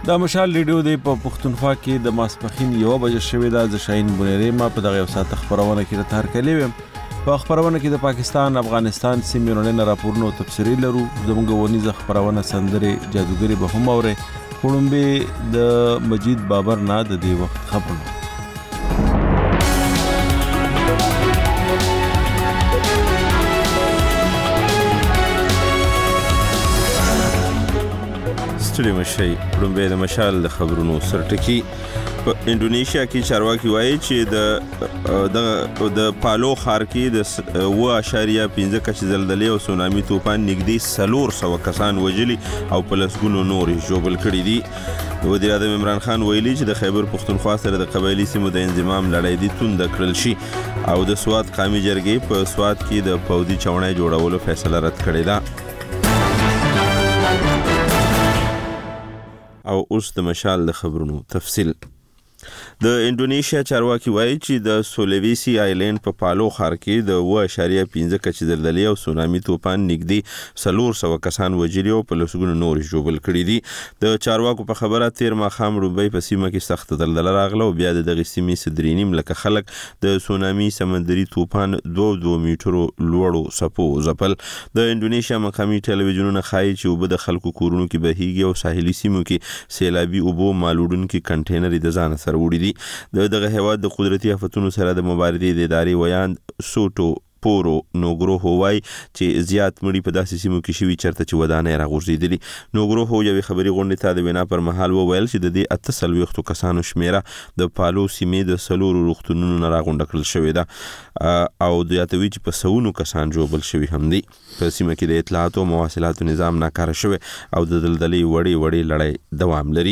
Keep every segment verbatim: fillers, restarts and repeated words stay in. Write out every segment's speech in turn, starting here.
د مشال ریډیو د په پښتونخوا کې د ماسپخین یو بجې شوې ده. ز شاهین بونری ما په دغه سات خبرونه کې راته کلی وم. په خبرونه کې د پاکستان افغانستان سیمې نه راپورونه او تفسیری لرو. زموږ ونیزه خبرونه سندره جادوګری به هم اوري. کوړمبه د مجید بابر نه د دې وخت خبرونه. ستړي مشي کوړمبه د مشال د خبرونو سرټکی. په انډونیشیا کې چارواکي وایي چې د د د پالو ښار کې د اوه اعشاریه پنځه کچې زلزلې او سونامي طوفان نږدې څلور سوه کسان وژلي او په لسګونو نور ژوبل کړي دي. وزیر اعظم عمران خان ویلي چې د خیبر پښتونخوا سره د قبایلي سیمو د انضمام لړۍ دې تونده کړل شي او د سوات قومي جرګې په سوات کې د پوځي چوڼۍ جوړولو فیصله رد کړې ده. او اوس د مشال د خبرونو تفصیل. د انډونیشیا چارواکي وایي چې د سولویسی آیلند په پالو ښار کې د اوه اعشاریه پنځه کچې زلزلې او سونامي طوفان نږدې څلور سوه کسان وژلي او په لسګونو نور ژوبل کړي دي. د چارواکو په خبره تیر ماښام لومبۍ په سیمه کې سخت زلزله راغله او بیا د دغې سیمې څه درې نیم لکه خلک د سونامي سمندري طوفان دوه دوه میټرو لوړو څپو ځپل. د انډونیشیا مقامي ټلویزیونونه ښایي چې اوبه د خلکو کورونو کې بهیږي او ساحلي سیمو کې سیلابي اوبو مالوړونکي کنټینر د ځان سره وړي دي. د دغه هیواد د قدرتي آفتونو سره د مبارزې د ادارې ویان سوټو پورو نوګروهو وایي چې زیات مړي په داسې سیمو کې شوي چېرته چې ودانۍ راغورځېدلي. نوګروهو یوې خبري غونډې ته د وینا پر مهال وویل چې د دې اته څلوېښتو کسانو شمېره د پالو سیمې د څلورو روغتونونو نه راغونډه کړل شوې ده او زیاتوي چې په سوونو کسان ژوبل شوي هم دي. په سیمه کې د اطلاعاتو او مواصلاتو نظام ناکاره شوی او د دلدلې وړې وړې لړۍ دوام لري.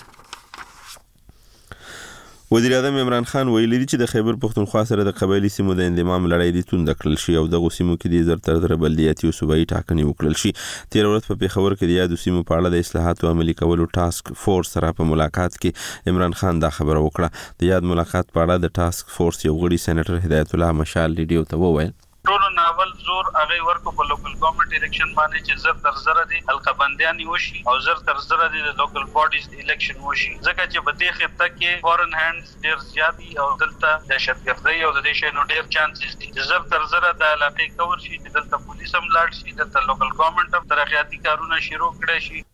وزیر اعظم عمران خان ویلي چې د خیبر پښتونخوا سره د قبایلي سیمو د انضمام لړۍ دې تونده کړل شي او دغه سیمو کې د زر تر زره بلدیاتي او صوبایي ټاکنې وکړل شي. تیر ورځ په پیښور کې د یادو سیمو په اړه د اصلاحاتو عملي کولو ټاسک فورس سره په ملاقات کې عمران خان دا خبره وکړه. د یاد ملاقات په اړه د ټاسک فورس یو غړي سېنیټر هدایت الله مشال ریډیو ته وویل ټولو ناول زور هغه ورکو په لوکل ګورنمنت الیکشن باندې چې زر تر زره دي حلقه بندیانی وشي او زر تر زره دي د لوکل باډیز الیکشن وشي ځکه چې په دې خطه کې فورن هاندز ډیر زیاتی او دلته دهشتګردي او د دې شی نو ډیر چانسز دي چې زر تر زره د علاقې کور شي چې دلته پولیس هم لاړ شي دلته لوکل ګورنمنت هم ترقیاتي کارونه شروع کړي شي.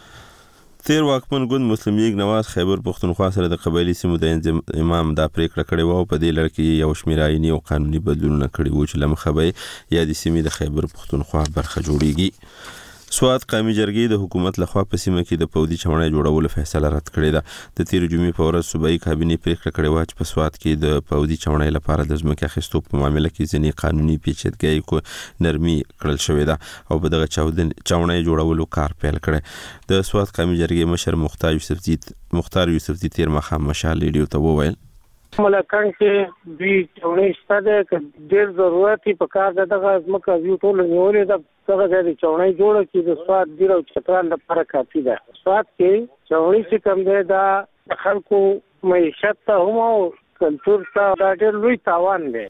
تیر واکمن ګوند مسلم لیگ نواز خیبر پښتونخوا سره د قبایلي سیمو د انضمام دا پریکړه کړې و او په دې لړ کې یو شمېر آئیني او قانوني بدلونونه کړي وو چې له مخه به یا د سیمې د خیبر پښتونخوا برخه جوړیږي. سوات قومي جرګې د حکومت لخوا په سیمه کې د پوځي چوڼۍ جوړولو فیصله رد کړې ده. د تیر جمعې په ورځ صوبایي کابینې پریکړه کړې وه چې په سوات کې د پوځي چوڼۍ لپاره د ځمکې اخیستو په معامله کې ځینې قانوني پیچیدګۍ کو نرمي کړل شوې ده او په دغه چوڼۍ جوړولو کار پیل کړی. د سوات قومي جرګې مشر مختار یوسفزي مختار یوسفزي تیر ماښام مشال ریډیو ته وویل ملکان کې دوی چوڼۍ شته ده که ډېر ضرورت په کار ده دغه ځمکه دوی ټول نیولې ده دغه ځای د چوڼۍ جوړه کړي د سوات ډیر او چترال لپاره کافي ده. سوات کې چوڼۍ چې کوم دی دا د خلکو معیشت ته هم او کلتور ته دا ډېر لوی تاوان دی.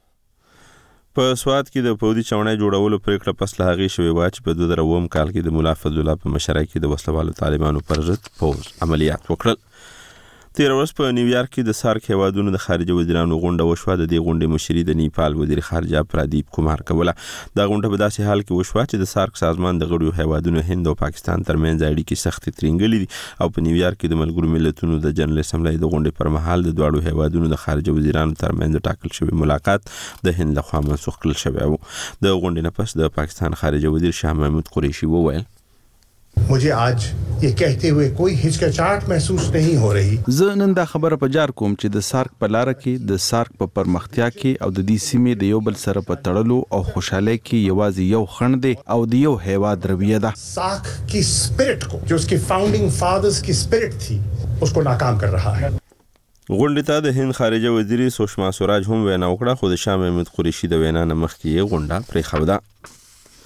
په سوات کې د پوځي چوڼۍ جوړولو پریکړه پس له هغې شوې وه چې په دوه زره اووم کال کې د ملا فضل الله په مشرۍ کې د وسلوالو طالبانو پر ضد پوځ عملیات وکړل. تیر ورځ په نیویارک کې د سارک هیوادونو د خارجه وزیرانو غونډه وشوه. د دې غونډې مشري د نیپال وزیر خارجه پرادیپ کومار کوله. دا غونډه په داسې حال کې وشوه چې د سارک سازمان د غړو هیوادونو هند او پاکستان ترمنځ اړیکې سختې ترینګلې دي او په نیویارک کې د ملګرو ملتونو د جنرال اسمبلی د غونډې پر مهال د دواړو هیوادونو د خارجه وزیرانو ترمنځ ټاکل شوی ملاقات د هند لخوا منسوخ کړل شوی و. د غونډې نه پس د پاکستان خارجه وزیر شاه محمود قریشي وویل मुझे आज ये कहते हुए कोई हिचकिचाहट महसूस नहीं हो रही. زه نن دا خبره په جار کوم چې د سارک په لار کې د سارک په پرمختیا کې او د دې سیمې د یو بل سره په تړلو او خوشاله کې یوازې یو خند دی او د یو هیواد رویه ده. سارک کی سپیرټ کو جو उसके फाउंडिंग फादर्स की स्पिरिट थी उसको नाकाम कर रहा है. غونډې ته د هند خارجه وزیر سوشما سوراج هم وینا وکړه خو د شاه محمود قریشي د وینا نه مخکې غونډه پرېښوده.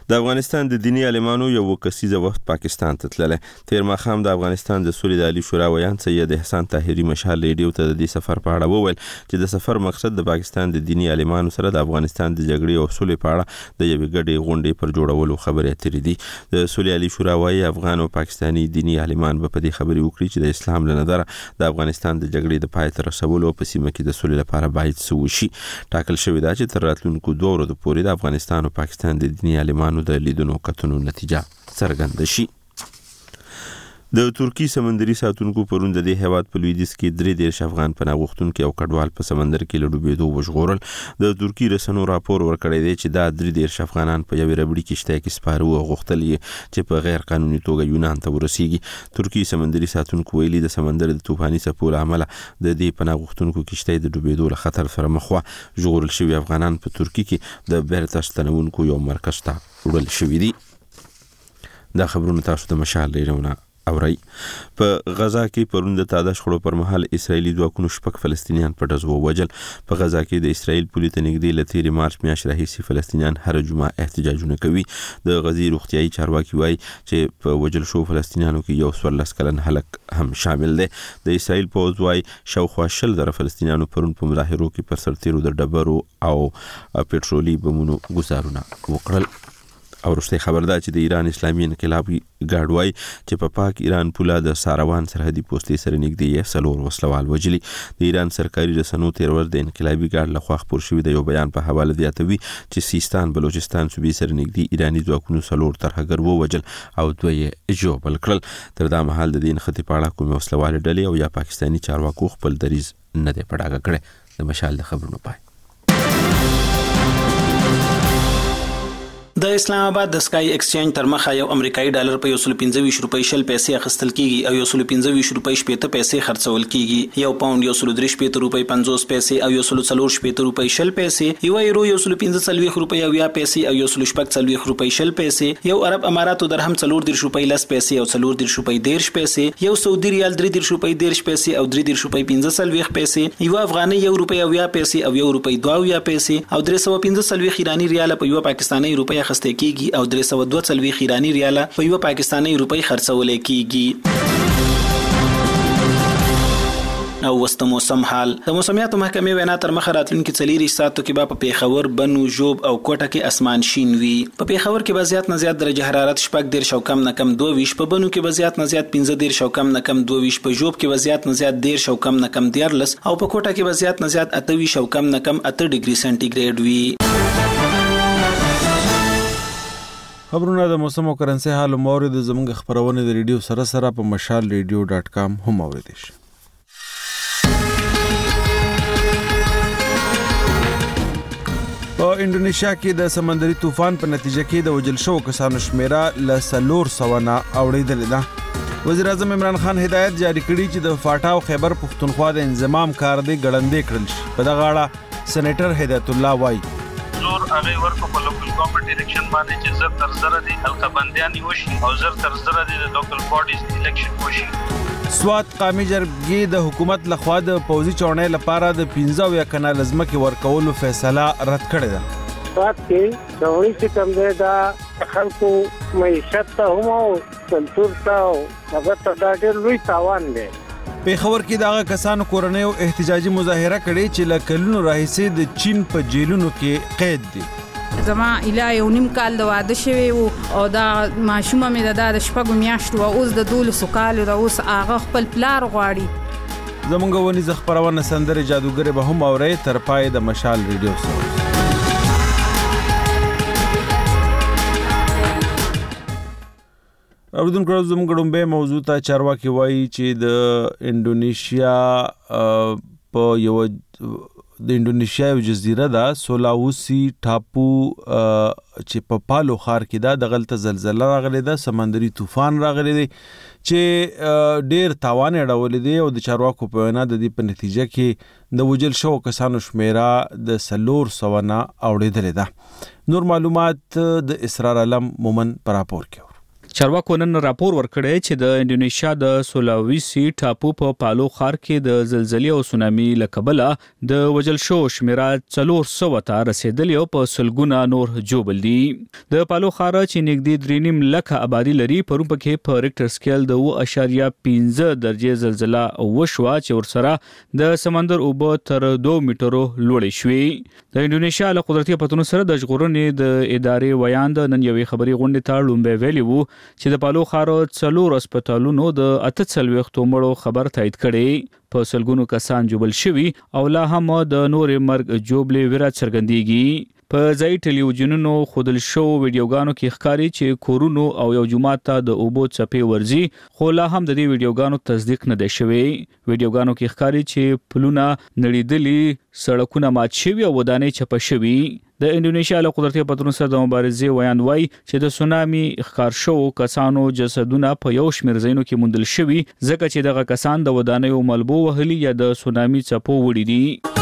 د افغانستان د دینی عالمانو یو کسیزه وخت پاکستان ته تللی. تیر ماښام د افغانستان د سولې د عالی شورا ویان سید احسان طاهري مشال ریډیو ته د دې سفر په اړه وویل چې د سفر مقصد د پاکستان د دینی عالمانو سره د افغانستان د جګړې او سولې په اړه د یوې ګډې غونډې پر جوړولو خبرې اترې دي. د سولې عالی شورا وايي افغان او پاکستاني دینی عالمان به په دې خبرې وکړي چې د اسلام له نظره د افغانستان د جګړې د پای ته رسولو په سیمه کې د سولې لپاره باید څه وشي. ټاکل شوې ده چې تر راتلونکو دوه ورځو پورې د افغانستان او پاکستان د دینی عالمانو د لیدنو کتنو نتیجه څرګنده شي. د ترکی سمندري ساتونکو پرون د دې هیواد په لویدیځ کې درې دیرش افغان پناه غوښتونکي او کډوال په سمندر کې له ډوبېدو وژغورل. د ترکی رسنیو راپور ورکړی دی چې دا درې دیرش افغانان په یوې ربړي کشتۍ کې سپاره وو او غوښتل یې چې په غیر قانوني توګه یونان ته ورسیږي. ترکی سمندري ساتونکو ویلي د سمندر د طوفاني څپو له امله د دې پناه غوښتونکو کشتۍ د ډوبېدو له خطر سره مخ وه. ژغورل شوي افغانان په ترکی کې د بیرته ستنونکو یو مرکز ته وړل شوي دي. دا خبرونه تاسو د مشال ریډیو اوري. په غزا کې پرون د تاده شخړو پر مهال اسرایلی ځواکونو شپږ فلسطینیان په ډز ووژل. په غزا کې د اسرایل پولیس ته نږدې له تېرې مارچ میاشتې راهیسې فلسطینیان هر جمعه احتجاجونه کوي. د غزې روغتیایي چارواکي وایي چې په وژل شوو فلسطینیانو کې یو څوارلس کلن هلک هم شامل دی. د اسرایل پوځ وایي شاوخوا شل زره فلسطینیانو پرون په مظاهرو کې پر سرتیرو د ډبرو او پټرولي بمونو ګزارونه وکړل. او رښتیا خبر ده چې د ایران اسلامي انقلابي ګارډ وایي چې په پاک ایران پوله د ساروان سرحدي پوستې سره نږدې یې څلور وسلوال وژلي. د ایران سرکاري رسنیو تېر ورځ د انقلابي ګارډ لخوا خپور شوي د یو بیان په حواله زیاتوي چې سیستان بلوچستان صوبې سره نږدې ایراني ځواکونو څلور ترهګر ووژل او دوه یې ژوبل کړل. تر دا مهال د دې نښتې په اړه کومې وسلوالې ډلې او یا پاکستاني چارواکو خپل دریځ نه دی په ډاګه کړی. د مشال د خبرونو پای. د اسلام آباد د سکای ایکسچینج تر مخه یو امریکایي ډالر په یو سل پنځه ویشت روپۍ شل پیسې اخیستل کیږي او یو سل پنځه ویشت روپۍ شپېته پیسې خرڅول کیږي. یو پاوند یو سل درې شپېته روپۍ پنځوس پیسې او یو سل څلور شپېته روپۍ شل پیسې. یو یورو یو سل پنځه څلوېښت روپۍ اویا پیسې او یو سل شپږ څلوېښت روپۍ شل پیسې. یو عرب اماراتو درهم څلور دېرش روپۍ لس پیسې او څلور دېرش روپۍ دېرش پیسې. یو سعودي ریال درې دېرش روپۍ دېرش پیسې او درې دېرش روپۍ پنځه څلوېښت پیسې. یو افغاني یو روپۍ اویا پیسې او یو روپۍ دوه اویا پیسې او درې سوه پنځه څلوېښت ایراني ریال په یو پاکستاني روپۍ اخیستل کیږي او درې سوه دوه څلوېښت ایراني ریاله په یو پاکستاني روپۍ خرڅول کیږي. او وسط موسم حال. د موسمیاتو محکمې وینا تر مخه راتلونکي څلېرویشت ساعتو کې به په پیښور، بنو، ژوب او کوټه کې اسمان شین وي. په پیښور کې به زیات نه زیات درجه حرارت شپږ دېرش او کم نه کم دوه ویشت، په بنو کې به زیات نه زیات پنځه دېرش او کم نه کم دوه ویشت، په ژوب کې به زیات نه زیات دېرش او کم نه کم دیارلس او په کوټه کې به زیات نه زیات اته ویشت او کم نه کم اته ډیګري سنټیګریډ وي. خبرونه د موسم او کرنسي حال مورید زموږ خبرونه د ریډیو سره سره په مشال ریډیو ډاټ کام هم اوریدئ شئ. په انډونیشیا کې د سمندري طوفان په نتیجه کې د وژل شوو کسانو شمیره له څلور سوه نه اوړېدلې ده. وزیر اعظم عمران خان هدایت جاری کړي چې د فاټا او خیبر پښتونخوا د انضمام کار دی ګړندې کړل شي. په دغه اړه سېنیټر هدایت الله وایي زور هغه ورکو په لوکل ګورنمنت الیکشن باندې چې زر تر زر دي حلقه بندیان وشي او زر تر زر دي د لوکل باډیز الیکشن وشي. سوات قومي جرګې د حکومت لخوا د پوځي چوڼۍ لپاره د پنځه اویا کنال ځمکې ورکولو فیصله رد کړې ده. سوات کې چوڼۍ چې کوم دی دا خلکو معیشت ته هم او کلتور ته او هغه ته دا ډېر لوی تاوان دی. پیښور کې دغه کسانو کورنیو احتجاجي مظاهره کړې چې له کلونو راهیسې د چین په جیلونو کې قید دي. زما اله یو نیم کال د واده شوی وو او دا ماشومه مې د د شپږو میاشتو اوس د دولسو کالو د اوس هغه خپل پلار غواړي. زمونږ ونیزه خپرونه سندرې جادوګرې به هم اورئ تر پای د مشال ریډیو سره. اوریدونکو زموږ ډومبه موضوع ته چارواکي وایي چې د انډونیشیا په یو د انډونیشیا یو جزیره ده سولاوسی ټاپو چې په پالو ښار کې ده. دغلته زلزله راغلی ده، سمندري طوفان راغلی دی چې ډیر تاوان یې اړولی دی او د چارواکو په وینا د دې په نتیجه کې د وژل شوو کسانو شمیره د څلور سوه نه اوړېدلې ده. نور معلومات د اسرار علم مومن په راپور کې. چارواکو نن راپور ورکړی چې د انډونیشیا د سولاویسي ټاپو په پالو ښار کې د زلزلې او سونامي له کبله د وژل شوو شمیره څلور سوه ته رسیدلې او په سلګونه نور ژوبل دي. د پالو ښار چې نږدې درې نیم لکه آبادي لري پرون پکې په ریکټر سکیل د اوه اعشاریه پنځه درجې زلزله وشوه چې ورسره د سمندر اوبه تر دوه میټرو لوړې شوې. د انډونیشیا له قدرتي پتونو سره د ژغورنې د ادارې ویاند نن یوې خبري غونډې ته لومبه ویلي وو چې د پالو ښار څلور هسپتالونو د اته څلوېښتو مړو خبر تایید کړي. په سلګونو کسان جوبل شوي او لا هم د نورې مرګ جوبلې ویرا څرګندېږي. په ځای ټلویزیونونو خودل شو ویډیوګانو کې ښکاري چې کورونو او یو جومات ته د اوبو څپې ورځي خو لا هم د دې ویډیوګانو تصدیق نه دی شوی. ویډیوګانو کې ښکاري چې پلونه نړیدلي، سړکونه مات شوي او ودانۍ چپه شوي. د انډونیشیا له قدرتي پتونو سره د مبارزې ویاند وایي چې د سونامي ښکار شوو کسانو جسدونه په یو شمېر ځایونو کې موندل شوي ځکه چې دغه کسان د ودانیو ملبو وهلي یا د سونامي څپو وړي دي.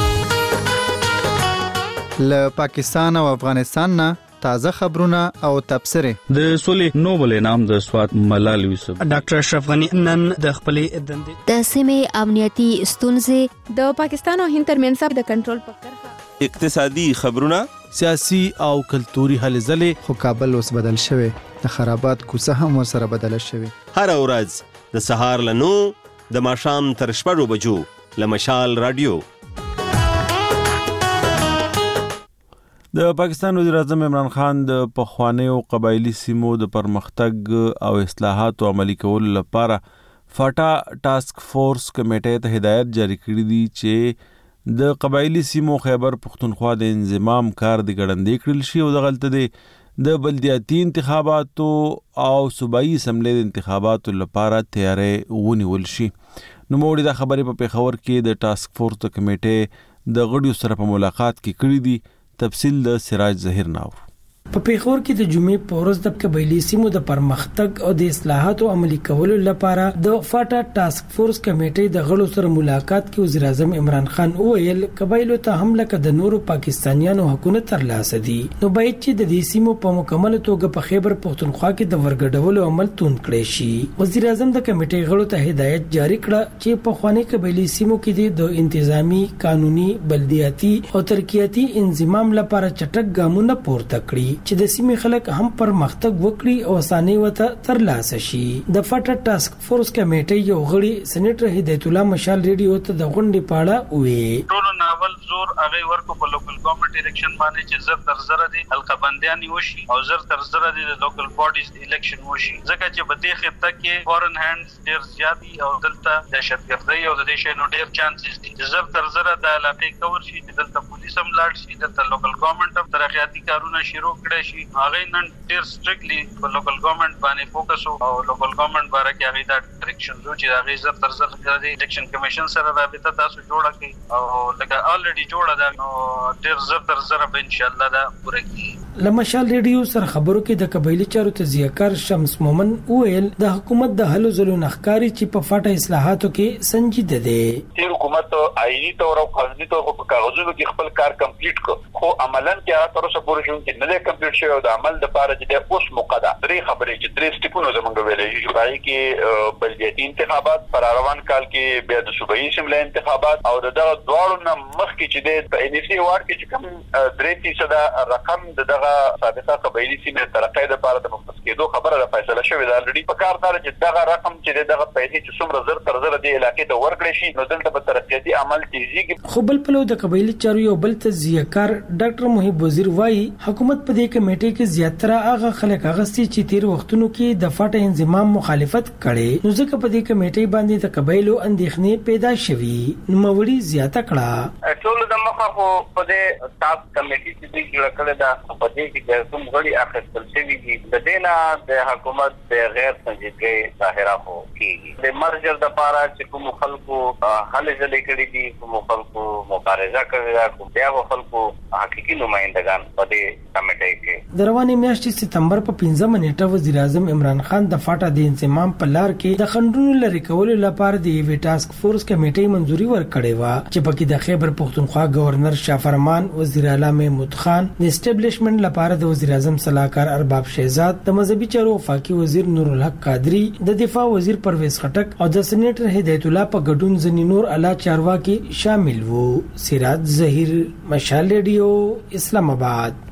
له پاکستان او افغانستان نه تازه خبرونه او تبصره. د سولې نوبل انعام د سوات ملال یوسف ډاکټر اشرف غنی نن د خپلې دندې د سیمې امنیتي ستونزې د پاکستان او هند ترمنځ د کنټرول په کرښه، اقتصادي خبرونه، سیاسي او کلتوري هلې ځلې. خو کابل اوس بدل شوی، د خرابات کوڅه هم ورسره بدله شوی. هر ورځ د سهار له نو د ماښام تر شپږو بجو له مشال رادیو. د پاکستان وزیر اعظم عمران خان د پخوانیو قبایلی سیمو د پرمختګ او اصلاحاتو عملي کولو لپاره فاټا ټاسک فورس کمیټې ته هدایت جاری کړی دی چې د قبایلی سیمو خیبر پختونخوا د انضمام کار د ګړندې کړل شي او دغلته د د بلدیاتي انتخاباتو او صوبایي اسمبلی د انتخاباتو لپاره تیاری ونیول شي. نو موږ د خبرې په پیښور کې د ټاسک فورس کمیټې د غړیو سره په ملاقات کې کړی دی. تفصیل د سراج ظهیر ناور. په پیښور کې د جمعې په ورځ د قبایلی سیمو د پرمختګ او د اصلاحاتو عملي کولو لپاره د فاټا ټاسک فورس کمیټې د غړو سره ملاقات کې وزیر اعظم عمران خان وویل قبایلو ته هم لکه د نورو پاکستانیانو حقوقونه ترلاسه دي، نو باید چې د دې سیمو په مکمل توګه په خیبر پختونخوا کې د ورګډولو عمل توند کړي شي. وزیر اعظم د کمیټې غړو ته هدایت جاری کړه چې په خواني قبایلی سیمو کې د انتظامی، قانوني، بلدیاتي او ترقیاتي انضمام لپاره چټک ګامونه پورته کړي چې د سیمې خلک هم پرمختګ وکړي او اساني وته ترلاسه شي. د فاټا ټاسک فورس کمیټې یو غړي سېنیټر هدایت الله مشال ریډیو ته د غونډې پاړه وې. ټول ناول زور هغه ورکو په لوکل ګورنمنت الیکشن باندې چې زر تر زر دي حلقه بنديان وشي او زر تر زر دي د لوکل باډیز الیکشن وشي ځکه چې په دې خطه کې فورن هاندز ډیر زیات دي او دلته دهشتګردي او د دې شنو ډیر چانسز دي چې زر تر زر د علاقې کور شي دلته پولیس هم لاړ شي دلته لوکل ګورنمنت هم ترقیاتي کارونه شروع کړي شي. هغه نن ډیر سټریکټلی په لوکل ګورنمنت باندې فوکس او لوکل ګورنمنت باره کې هغه د ډایریکشن زو چې هغه زر تر زر د الیکشن کمیشن سره رابطه تاسو جوړه کړئ او لکه الریډي جوړه ده نو ډیر زر تر زر به ان شاء الله دا پوره کیږي. لمشال ریډیو سره خبرو کې د قبایلی چارو تزیهکار شمس مومن ویل د حکومت د هلو ځلو نخکاری چې په فاټا اصلاحاتو کې سنجیده دي. چې حکومت آئینی تور او قانوني تور په کاغذونو کې خپل کار کمپلیټ کړ خو عملاً کې هغه تر اوسه پورې چې نه کمپلیټ شوی او د عمل د لپاره چې د اوس مقدا درې خبرې چې درې سټیپونه زمونږ ویلې چې پای کې بلدیاتي انتخابات پر روان کال کې بیا د صوبایي اسمبلی انتخابات او دغه دواړو نه مخکې چې د ان سی وارد کې چې کوم درې فیصد رقم دغه سابقه قبایلی سیمې ترقې لپاره د مختص کېدو خبره د فیصله شوې ده. الریډي په کار دار چې دغه رقم چې دغه پیسې چې څومره زر تر زر د علاقې ته ورکړي شي نو دلته به ترقیاتي عمل تیزیږي. خو بل پلو د قبایلی چارو یو بل تزیهکار ډاکټر محب وزیر وایي حکومت په دې کمیټې کې زیاتره هغه خلک اغستي چې تیر وختونو کې د فاټا انضمام مخالفت کړي نو ځکه په دې کمیټې باندې د قبایلو اندېښنې پیدا شوي نو موري زیاته کړه. ټول د مخه خو په دې تاسو کمیټې چې جوړ کړل دا په دې کې د کوم غړي اخیستل شوی دي د دینه د حکومت د غیر سنجیدګۍ ظاهره هو کیږي د مرجر د لپاره چې کوم خلکو حل ځلې کړې دي کوم خلکو مبارزه کړې ده کوم بیا خلکو حقيقي نمائندگان په دې کمیټې کې. د روانې میاشتې سپتمبر په پنځمه نیټه وزیر اعظم عمران خان د فاټا د انضمام په لار کې د خنډونو لرې کولو لپاره د یوې ټاسک فورس کمیټې منځوري ورکړې و چې پکې د خیبر پختونخوا گورنر شافرمان، وزیر اعلی محمود خان، د اسټابلیشمنت لپاره د وزیر اعظم صلاحکار ارباب شهزاد، د مذهبي چارو وفاقي وزیر نور الحق قادری، د دفاع وزیر پرویز خټک او د سېنیټر هدایت الله په ګډون ځینې نور اعلی چارواکي شامل وو. سراج ظهیر، مشال ریډیو، اسلام آباد.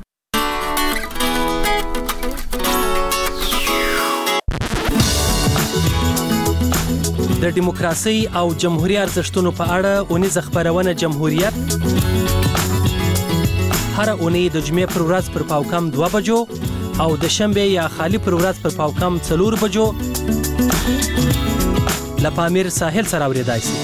د دیموکراسي او جمهوریت ارزښتونو په اړه اونیزه خبرونه جمهوریت هر اونۍ د جمعې پر ورځ پر پاوکم دوه بجو او د شنبه یا خالی پر ورځ پر پاوکم څلور بجو لپامیر ساحل سره اوریدای شي.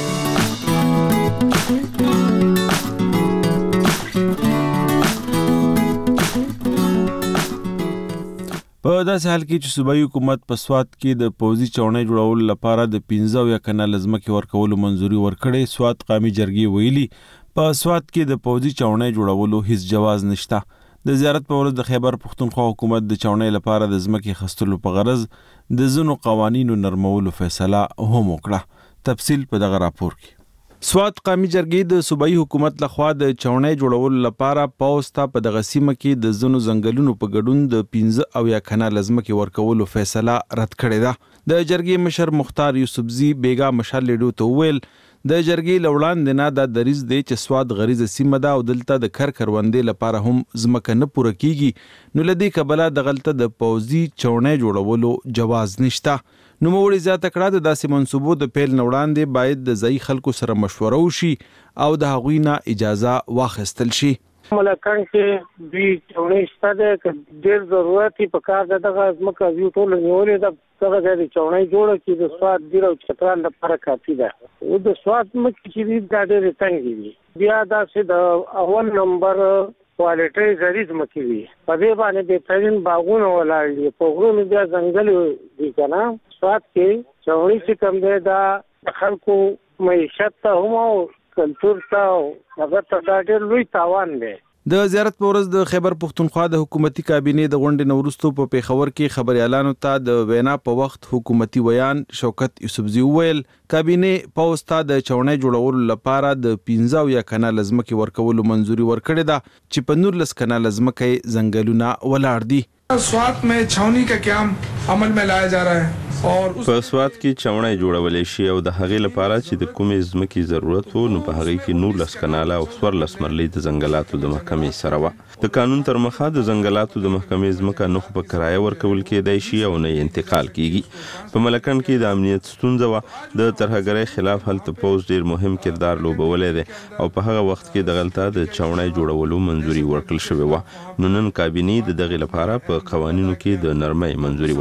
په داسې حال کې چې صوبایي حکومت په سوات کې د پوځي چوڼۍ جوړولو لپاره د پنځه یا کنال ځمکې ورکولو منځوري ورکړې، سوات قومي جرګې ویلي په سوات کې د پوځي چوڼۍ جوړولو هیڅ جواز نشته. د زیارت په ورځ د خیبر پښتونخوا حکومت د چوڼۍ لپاره د ځمکې خستلو په غرض د ځینو قوانینو نرمولو فیصله هم وکړه. تفصیل په دغه راپور کې. سوات قومي جرګې د صوبایي حکومت لخوا د چوڼۍ جوړولو لپاره پوځ ته په دغه سیمه کې د ځینو ځنګلونو په ګډون د پنځه او یا کنال ځمکې ورکولو فیصله رد کړې ده. د جرګې مشر مختار یوسفزي بیګا مشال لیډو ته وویل د جرګې لوړاندې نه دا دریز دی چې سوات غریزه سیمه ده او دلته د کر کروندې لپاره هم ځمکه نه پوره کیږي، نو لدی کبله دغلته د پوځي چوڼۍ جوړولو جواز نشته. نو موړي زیاته کړه د داسې منصوبو د پیل نوړاندې باید د ځای خلکو سره مشوره وشي او د هغوی نه اجازه واخیستل شي. ملکان کې دوی چوڼۍ شته ده، ډېر ضرورت په کار ده دغه ځمکه یو ټول نیولې ده، دغه ځای چوڼۍ جوړه کړي د سوات ډیر او چترال لپاره کافي ده. او د سوات مکه چې دي دا ډېرې تنګې دي، بیا داسې د اول نمبر کوالټي زریز مکه وي، په دې باندې بهترین باغونه ولاړ دي، په غرونو بیا ځنګل دي کنه. سوات کې چوڼۍ چې کوم دی دا د خلکو معیشت ته هم او کلتور ته هغه ته دا ډېر لوی تاوان دی. د زیارت په ورځ د خیبر پښتونخوا د حکومتي کابینې د غونډې نه وروسته په پیښور کې خبريالانو ته د وینا په وخت حکومتي ویان شوکت یوسفزي وویل کابینې پوځ ته د چوڼۍ جوړولو لپاره د پنځه یا کنال ځمکې ورکولو منځوري ورکړې ده چې په نورلس کنال ځمکې ځنګلونه ولاړ دي. سوات में छावनी का काम अमल में लाया जा रहा है. په سوات کې چوڼۍ جوړولې شي او د هغې لپاره چې د کومې ځمکې ضرورت وو نو په هغې کې نولس کناله او څوارلس مرلۍ د ځنګلاتو د محکمې سره وه. د قانون تر مخه د ځنګلاتو د محکمې ځمکه نه خو په کرایه ورکول کېدای شي او نه انتقال کیږي. په ملکن کې د امنیت ستونزه وه، د ترهګرۍ خلاف هلته پوځ ډیر مهم کردار لوبولی دی او په هغه وخت کې دغلته د چوڼۍ جوړولو منځوري ورکړل شوې وه. نو نن کابینې د دغې لپاره په قوانینو کې د نرمۍ منځوري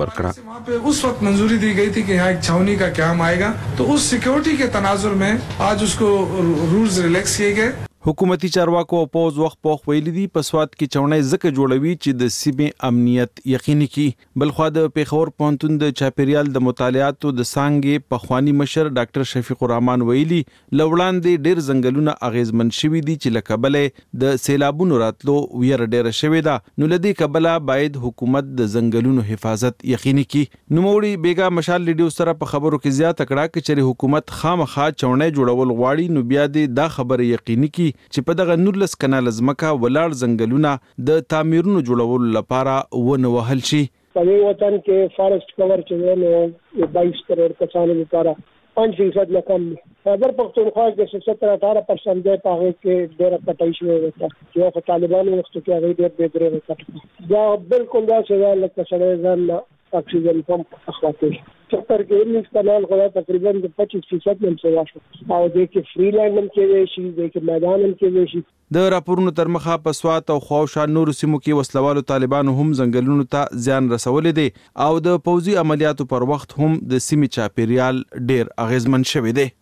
ورکړه. मंजूरी दी गई थी कि यहाँ एक छावनी का काम आएगा, तो उस सिक्योरिटी के तनाजुर में आज उसको रूल्स रिलैक्स किए गए. حکومتي چارواکو او پوز وخت پوخ ویلي دي په سوات کې چوڼۍ ځکه جوړوي چې د سیمې امنیت یقیني کی. بلخوا د پیښور پوهنتون د چاپیریال د مطالعاتو د څانګې پخوانی مشر ډاکټر شفیق الرحمن ویلي لوړاندې ډیر ځنګلونه اغیزمن شوي دي چې له کبله د سیلابونو راتلو ویره ډیره شوې ده، نو لدی کبله باید حکومت د ځنګلونو حفاظت یقیني کی. نو موړي بیګا مشال لیډیو سره په خبرو کې زیاته کړه چې چېرې حکومت خامخا چوڼۍ جوړول غواړي نو بیا دې دا خبره یقیني کی چې په دغه نورلس کنال ځمکه ولاړ ځنګلونه د تعمیرونو جوړولو لپاره ونه وهل شي. په وطن کې فارست کور چې نو بایس کروڑ کسانو لپاره پنځه فیصد نه کم دی. خیبر پښتونخوا کې ستر اٹھارہ پرسنټ دی، په هغه کې ډېره کټای شوې ده چې هغه طالبانو وخت کې هغه ډېر بې درې وکړ. دا بالکل دا څه لکه سړی ځان اکسیجن پمپ اخواته چتر کې انیس کنال غوا تقریبا د پچیس فیصد نم سوا شو او د کې فری لینډ هم کې شي، د کې میدان هم کې شي. د راپورونو تر مخه په سوات او خواوشا نور سیمو کې وسلوالو طالبانو هم ځنګلونو ته زیان رسولې دي او د پوځي عملیاتو پر وخت هم د سیمې چاپیریال ډیر اغیزمن شوی دی.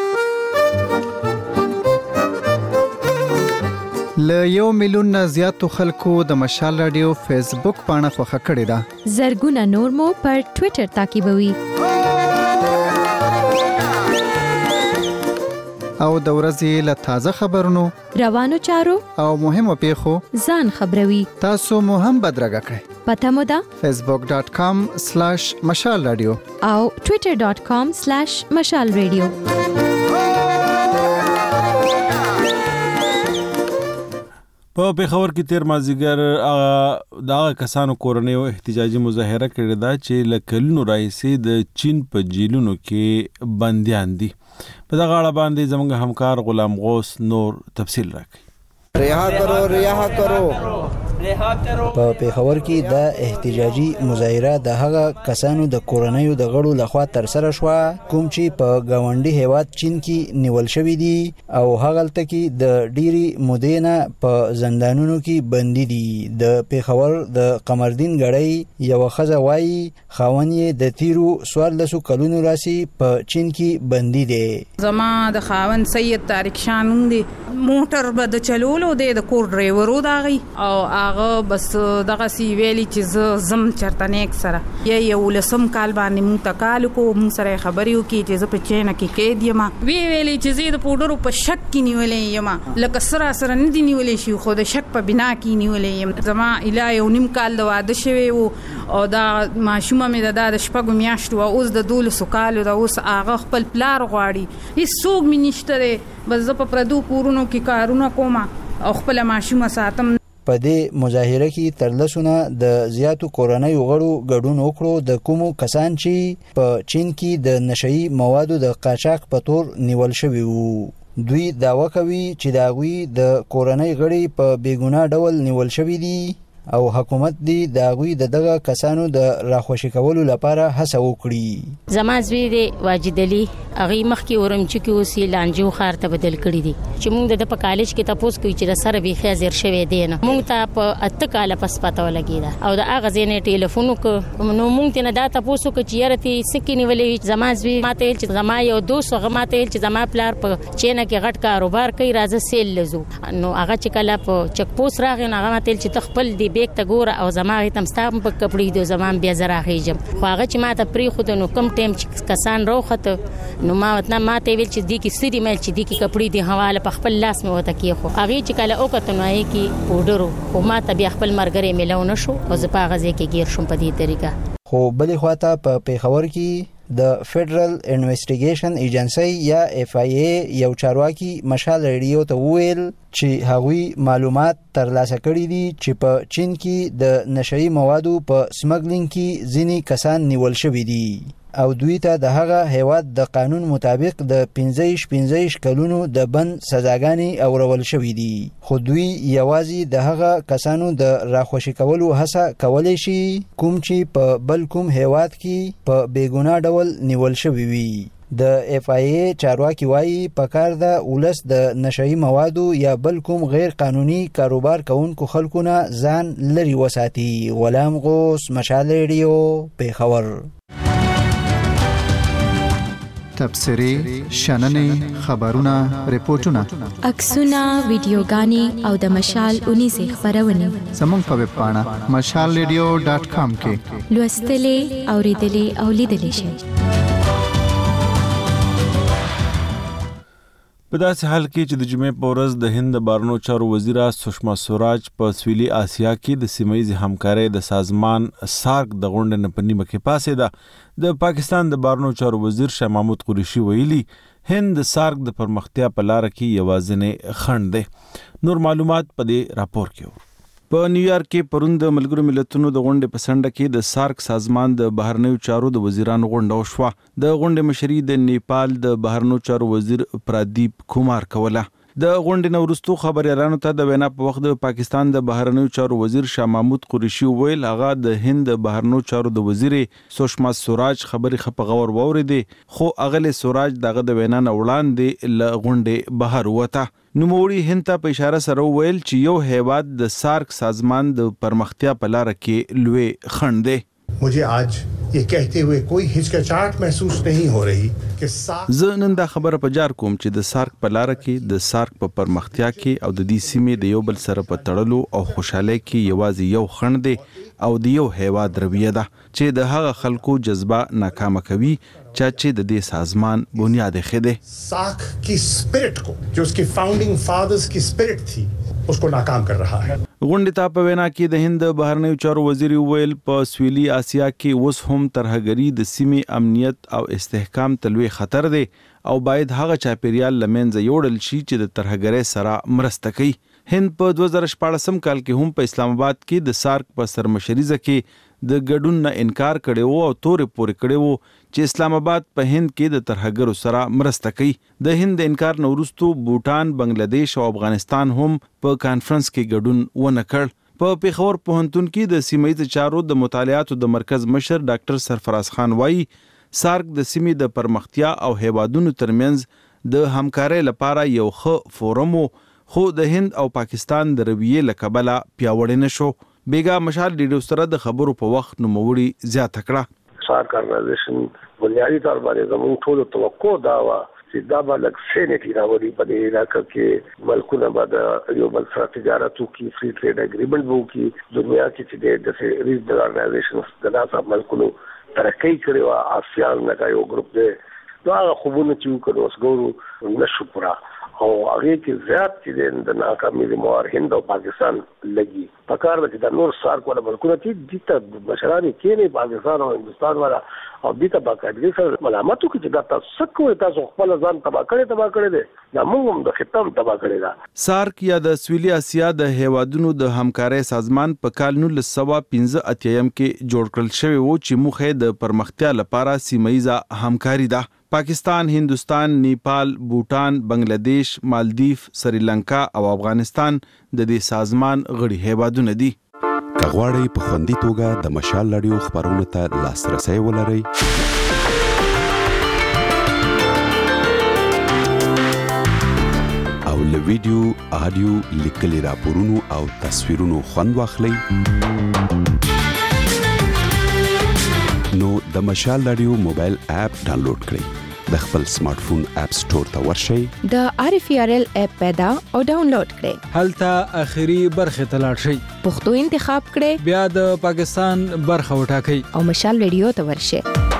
ل یو میلیون نه زیاتو خلکو د مشال رادیو فیسبوک پاڼه خوښه کړې ده. زرګونه نور مو پر ټوئیټر تعقیبوي. او د ورځې له تازه خبرونو، روانو چارو او مهمو پیښو ځان خبروي. تاسو مو هم بدرګه کړئ. پته مو ده فیسبوک ډاٹ کام سلیش مشال رادیو او ټوئیټر ډاٹ کام سلیش مشال رادیو. په پیښور کې تیر مازیګر دا کسانو کورنۍ او احتجاجي مظاهره کړې ده چې له کلونو راهیسې د چین په جیلونو کې بندیان دي. په دغه اړه باندې زموږ همکار غلام غوث نور تفصیل راکړي. رها کرو رها کرو په پیښور کې د احتجاجي مظاهره د هغه کسانو د کورنیو د غړو لخوا تر سره شو کوم چې په گاونډي هیواد چین کې نیول شوی دي او هغلته کې د ډيري مودینه په زندانونو کې بندي دي. د پیښور د قمردین غړی یو خزه وای خاونې د تیرو سوالسو کلونو راسي په چین کې بندي دي. زما د خاون سید طارق شانوم دي موټر به د چلولو د کور ډرایورو داغي او هغه بس دغه سی ویلي چې زم چرته نیک سره یا یو لسم کال باندې مونږ تکال کو مونږ سره خبريو کې چې زه په چینه کې کې دیم وی ویلي چې زه د پودرو په شک کې نیولې یم لکه سره سره نه دی نیولې شي خو د شک په بنا کې نیولې یم. زما اله یو نیم کال د واده شوی او دا ماشومه مې د شپږو میاشتو اوس د دولسو کالو د اوس هغه خپل پلار غواړي هیڅ څوک مې نشته بس زه په پردو کورونو کې کارونه کوم او خپل ماشومه ساتم. په دې مظاهره کې تر لسونه د زیاتو کورنیو غړو ګډون وکړو د کومو کسان چې په چین کې د نشئی موادو د قاچاق په تور نیول شوی وو. دوی داوا کوي چې دا غوي د کورنۍ غړي په بیګونه ډول نیول شوی دي او حکومت دی دا غوي د دغه کسانو د راخوشي کولو لپاره هڅه وکړي. زما زوی دی واجد علي اغي مخکې ورمچ کې اوسې لانجو خار ته بدل کړی دي چې موږ د په کالج کې تاسو کوی چې د سره به خازر شوی دی نه موږ ته په اته کال پس پته ولګیدا او د اغه زینې ټلیفون کو نو موږ ته نه دا تاسو کو چې يرتي سکه نیولې زما زوی ماته چې زما یو دوست هغه ماته چې زما پلار په چینه کې غټ کاروبار کوي راځه سیل لزو نو هغه چې کله په چک پوس راغی نو هغه ماته چې تخپل دی بیگ ته ګوره او زما هیتم ستام په کپړې د زمان بیا زرا خېجم خو هغه چې ماته پری خود نو کم ټیم چې کسان روخته نو ما وتنا ماته ویل چې دی کی سری مل چې دی کی کپړې دی حواله په خپل لاس مې وته کی خو هغه چې کله او کته نو هي کی پودرو خو ماته بیا خپل مرګره ملو نشو او زه په غزه کې گیر شم په دې طریقه. خو بلې خواته په پیښور کې د فدرل انویسټیګیشن ایجنسی یا اف آی ای یو چارواکي مشال ریډیو ته ویل چې هغوی معلومات ترلاسه کړي دي چې په چین کې د نشئی موادو په سمګلینګ کې ځینی کسان نیول شوی دي او دوی ته د هغه هیواد د قانون مطابق د پنځه پنځه کلونو د بند سزاګانې اورول شوې دي. خو دوی یوازې د هغه کسانو د راخوشي کولو هڅه کولای شي کوم چې په بل کوم هیواد کې په بیګونه ډول نیول شوی وي. د اف آی ای چارواکي وایي پکار د ولس د نشئی موادو یا بل کوم غیر قانوني کاروبار کوونکو خلکونه ځان لري وساتي. غلام غوث مشال ریډیو پیښور. تبصرې شننې خبرونه ریپورتونه عکسونه ویډیوګانې او د مشال اونیزه خبرونه زموږ په ویب پاڼه مشال ریډیو ډاټ کام کې لوستلې اوریدلې او لیدلې شئ. په داسې حال کې چې د جمعې په ورځ د هند د بهرنیو چارو وزیره سشما سوراج په سویلي اسیا کې د سیمه‌ییزې همکارۍ د سازمان سارک د غونډې نه په نیمه کې پاسېده. د پاکستان د بهرنیو چارو وزیر شاه محمود قریشي ویلي هند د سارک د پرمختیا په لار کې یوازینی خنډ دی. نور معلومات په دې راپور کې په نیویارک کې پرون د ملګرو ملتونو د غونډې په سنډه کې د سارک سازمان د بهرنیو چارو د وزیرانو غونډه وشوه. د غونډې مشري د نیپال د بهرنیو چارو وزیر پرادیپ کومار کوله. د غونډې نو وروسته خبريالانو ته د وینا په وخت د پاکستان د بهرنیو چارو وزیر شاه محمود قریشي ویل هغه د هند د بهرنیو چارو د وزیر سشما سوراج خبري خپ غور ووریدي خو اغله سوراج دغه د وینا نه وړاندې ل غونډې بهر وته. نوموړي هند ته په اشاره سره ویل چې یو هیواد د سارک سازمان د پرمختیا په لار کې لوی خنډ دی. मुझे आज ये कहते हुए कोई हिचकिचाहट महसूस नहीं हो रही कि زه نن دا خبره په جار کوم چې د سارک په لار کې د سارک په پرمختیا کې او د دې سیمې د یو بل سره په تړلو او خوشاله کې یوازې یو خنډ دی او د یو هیواد رویه ده چې د هغه خلکو جذبه ناکامه کوي چا چې د دې سازمان بنیاد خده सार्क की स्पिरिट को जो उसके फाउंडिंग फादर्स की स्पिरिट थी उसको नाकाम कर रहा है. غونډې ته په وینا کې د هند بهرنیو چارو وزیر ویل په سویلي اسیا کې اوس هم ترهګری د سیمې امنیت او استحکام تلوي خطر دی او باید هغه چاپیریال لمنځه یوړل شي چې د ترهګری سره مرسته کوي. هند په دوه زره شپاړسم کال کې هم په اسلام آباد کې د سارک په سرمشریزه کې د ګډون نه انکار کړي وو او تورې پورې کړي وو چې اسلام آباد په هند کې د ترهګرو سره مرسته کوي. د هند د انکار نه وروسته بوټان، بنگلاديش او افغانستان هم په کانفرنس کې ګډون ونه کړ. په پیښور پوهنتون کې د سیمه ییز چارو د مطالعاتو د مرکز مشر ډاکټر سرفراز خان وایي سارک د سیمې د پرمختیا او هیوادونو ترمنځ د همکارۍ لپاره یو ښه فورم وو، خو د هند او پاکستان د رویې له کبله پیاوړی نه شو. بیګا مشال ډیډیو سره د خبرو په وخت نوموړي زیاته کړه. سارک ارګنایزیشن بنیادی طور باندې زموږ ټول توقع دا و چې دا به لږ سینټي راوړي په دې علاقه کې ملکونه به د یو بل سره تجارت وکړي، فری ټریډ اګریمنټ به وکړي. دنیا کې چې د ریجنل ارګنایزیشنز د داسې ملکونو ترقی کړې وه، آسیان لکه یو ګروپ دی، نو هغه خوبونه چې وکړو اوس ګورو نشو پوره او هغې کې زیات چې دی د ناکامي ذموار هند او پاکستان لګي. پکار ده چې د نور سارک والا ملکونه چې دې ته مشران یې کښېني، پاکستان او هندوستان والا، او دې ته باقاعدګۍ سره ملامت وکړي چې دا تاسو څه کوئ، تاسو خپله ځان تباه کړی تباه کړی دی، دا موږ هم د خطه هم تباه کړې ده. سارک یا د سویلي اسیا د هیوادونو د همکارۍ سازمان په کال نولس سوه پنځه اتیایم کې جوړ کړل شوی و چې موخه یې د پرمختیا لپاره سیمه ییزه همکاري ده. پاکستان، هندوستان، نیپال، بوټان، بنگلاديش، مالدیف، سریلانکا او افغانستان د دې سازمان غړي هیوادونه دي. که غواړئ په خوندي توګه د مشال رادیو خبرونو ته لاسرسی ولرئ او له ویډیو، آډیو، لیکلي راپورونو او تصویرونو خوند واخلئ نو د مشال رادیو موبایل اپ ډاونلوډ کړئ. د خپل سمارټ فون اپ سٹور ته ورشئ، د آر اف ار ال اپ پیدا او ډاونلوډ کړئ. هلته اخیری برخه ته لاړ شئ، پښتو انتخاب کړئ، بیا د پاکستان برخه وټاکئ او مشال رادیو ته ورشئ.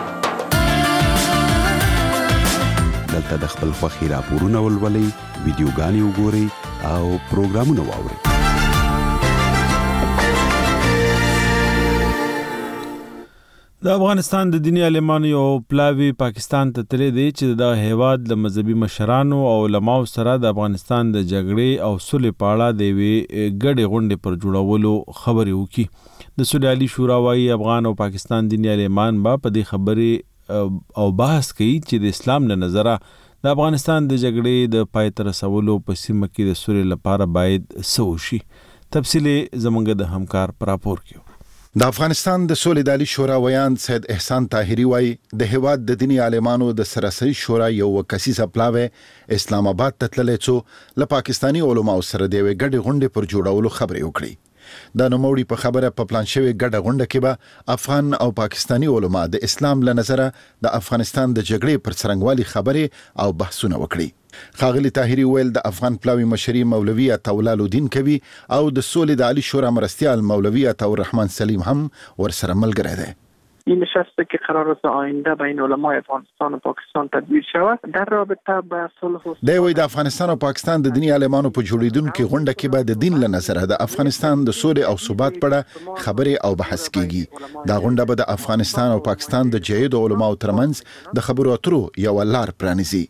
دلته د خپل خوښي راپورونه ولولئ، ویډیوګانې وګورئ او پروګرامونه واورئ. د افغانستان د دیني عالمانو یو پلاوی پاکستان ته تللی دی چې د هیواد د مذهبي مشرانو او علماو سره د افغانستان د جګړې او صلح په اړه د یوې ګډې غونډې پر جوړولو خبرې وکړي. د صلح عالي شورا وایي افغان او پاکستان دیني عالمان به په دې خبرې او بحث کوي چې د اسلام له نظره د افغانستان د جګړې د پای ته رسولو په سیمه کې د صلح لپاره باید څه وشي. تفصیل زموږ د همکار پر راپور کې. د افغانستان د سولې د عالي شورا ویان سید احسان طاهری وایي د هیواد د دیني عالمانو د سراسري شورا یو کسیزه پلاوی اسلام آباد ته تللی څو له پاکستاني علماو سره د یوې ګډې غونډې پر جوړولو خبرې وکړي. د نوموړي په خبره په پلان شوې ګډه غونډه کې به افغان او پاکستاني علما د اسلام له نظره د افغانستان د جګړې پر څرنګوالي خبرې او بحثونه وکړي. خاغلی طاهری ویل د افغان پلاوی مشري مولوی عطاءالله الدین کوي او د سولې د عالی شورا مرستیال مولوی عطاءالرحمن سلیم هم ورسره ملګری دی. این نشست که قرار است آینده بین علمای افغانستان و پاکستان تدبیر شود در رابطه با صلح و د وی د افغانستان او پاکستان د دیني عالمانو په جوړیدونکو غونډه کې به د دین له نظره د افغانستان د سولې او ثبات په اړه خبرې او بحث کیږي. دا غونډه به د افغانستان او پاکستان د جهاد علماو ترمنځ د خبرو اترو یو لار پرانیزي.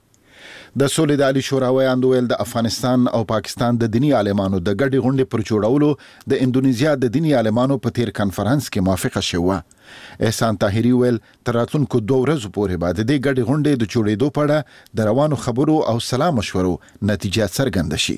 د سولې د عالی شورا ویان ویل د افغانستان او پاکستان د دیني عالمانو د ګډې غونډې پر جوړولو د اندونیزیا د دیني عالمانو په تیر کانفرنس کې موافقه شوه. احسان طاهری ویل تر راتلونکو دوه ورځو پورې به د دې ګډې غونډې د جوړېدو په اړه د روانو خبرو او سلا مشورو نتیجه څرګنده شي.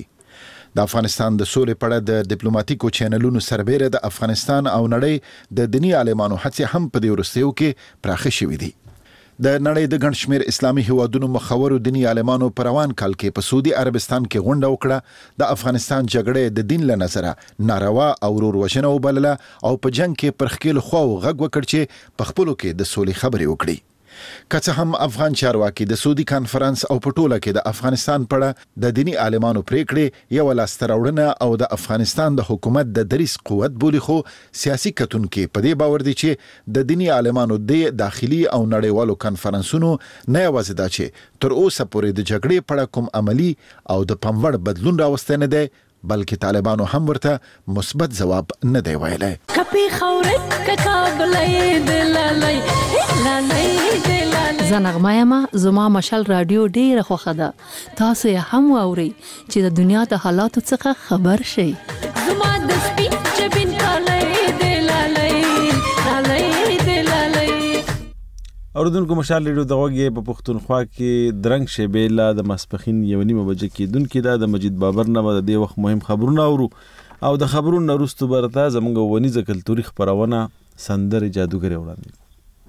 د افغانستان د سولې په اړه د ډیپلوماټیکو چینلونو سربېره د افغانستان او نړۍ د دیني عالمانو هڅې هم په دې وروستیو کې پراخه شوې دي. د نړۍ د ګڼ شمېر اسلامي هیوادونو مخورو دیني عالمانو په روان کال کې په سعودي عربستان کې غونډه وکړه. د افغانستان جګړې د دین له نظره ناروا او ورور وژنه وبلله او په جنگ کې پر ښکېلو خواو غږ وکړ چې په خپلو کې د سولې خبرې وکړي. که څه هم افغان چارواکي د سعودي کانفرنس او په ټوله کې د افغانستان په اړه د دیني عالمانو پریکړې یو لاسته راوړنه او د افغانستان د حکومت د دریځ قوت بولي، خو سیاسي کتونکي په دې باور دي چې د دیني عالمانو د داخلي او نړیوالو کانفرنسونو نه یوازې دا چې تر اوسه پورې د جګړې په اړه کوم عملی او د پاموړ بدلون راوستی نه دی، بلکې طالبانو هم ورته مثبت جواب نه دی ویلی. کپی خورت ککابلې دلالای لالای دلالای زنغمایما زما مشال رادیو ډیره خوښه ده. تاسو یې هم واورئ چې د دنیا د حالاتو څخه خبر شئ. زما د سپین چبین کالای دلالای لالای دلالای. اوردونکو مشال ریډیو د غوږی په پښتونخوا کې درنګ شیبېلا د ماسپخین یو نیمه بجې کې دن کې دا د مجید بابر نه د دې وخت مهم خبرونه اورو او د خبرونو وروسته برته زموږ ونیزه کلتوري خبرونه سندره جادوګر وړاندې.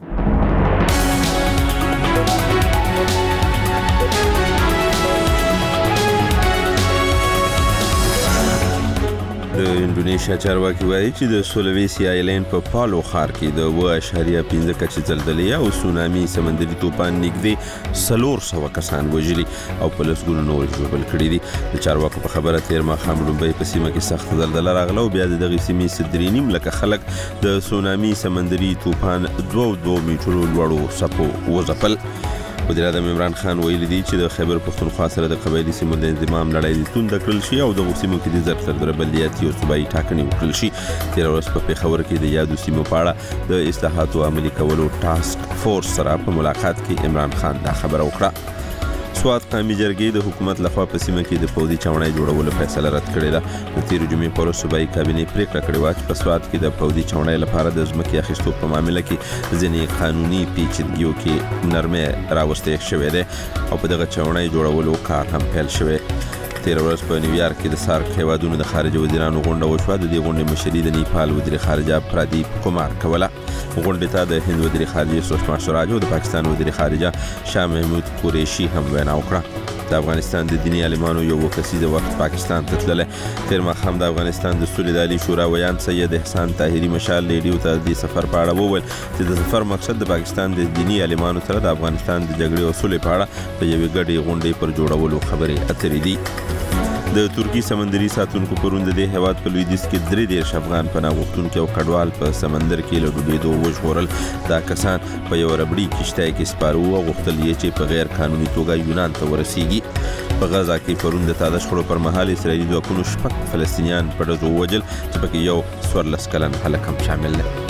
د انډونیشیا چارواکي وایي چې د سولویسی آیلینډ په پالو ښار کې د اوه اعشاریه پنځه کچې زلزلې او سونامي سمندري طوفان نږدې څلور سوه کسان وژلي او په لسګونو نور ژوبل کړي دي. د چارواکو په خبره تیر ماښام لومړی په سیمه کې سخت زلزله راغله او بیا د دغې سیمې څه درې نیم لکه خلک د سونامي سمندري طوفان دوه دوه میټرو لوړو څپو وځپل. وزیر اعظم عمران خان ویلي دي چې د خیبر پښتونخوا سره د قبایلي سیمو د انضمام لړۍ دې تونده کړل شي او دغو سیمو کې د زرتر بلدیاتي او صوبایي ټاکنې وکړل شي. تېره ورځ په پېښور کې د یادو سیمو په اړه د اصلاحاتو عملي کولو ټاسک فورس سره په ملاقات کې عمران خان دا خبره وکړه. سوات قومي جرګې د حکومت لخوا په سیمه کې د پوځي چوڼۍ جوړولو فیصله رد کړې ده. د تېرې جمعې په ورځ صوبایي کابینې پرېکړه کړې وه چې په سوات کې د پوځي چوڼۍ لپاره د ځمکې اخیستو په معامله کې ځینې قانوني پیچیدګیو کې نرمۍ راوستی شوی دی او په دغه چوڼۍ جوړولو کار هم پیل شوی. تېره ورځ په نیویارک کې د سارک هیوادونو د خارجه وزیرانو غونډه وشوه. د دې غونډې مشري د نیپال وزیر خارجه پرادیپ کمار کوله. غونډې ته د هند وزیر خارجه سشما سوراج او د پاکستان وزیر خارجه شاه محمود قریشي هم وینا وکړه. د افغانستان د دیني عالمانو یو کسیزه وخت پاکستان ته تللی. تېر ماښام د افغانستان د سولې د عالي شورا ویان سید احسان طاهري مشال ریډیو ته د دې سفر په اړه وویل چې د سفر مقصد د پاکستان د دیني عالمانو سره د افغانستان د جګړې او سولې په اړه په یوې ګډې غونډې پر جوړولو خبرې اترې دي. د ترکی سمندري ساتونکو پرون د دې هیواد په لویدیځ کې درې دېرش افغان پناه غوښتونکي او کډوال په سمندر کې له ډوبېدو وژغورل. دا کسان په یوه ربړي کښتۍ کې سپاره وو او غوښتل یې چې په غیر قانوني توګه یونان ته ورسیږي. په غزا کې پرون د تازه شخړو پر مهال اسرائیلي ځواکونو شپږ فلسطینیان په ډزو ووژل چې پکې یو څوارلس کلن هلک هم شامل دی.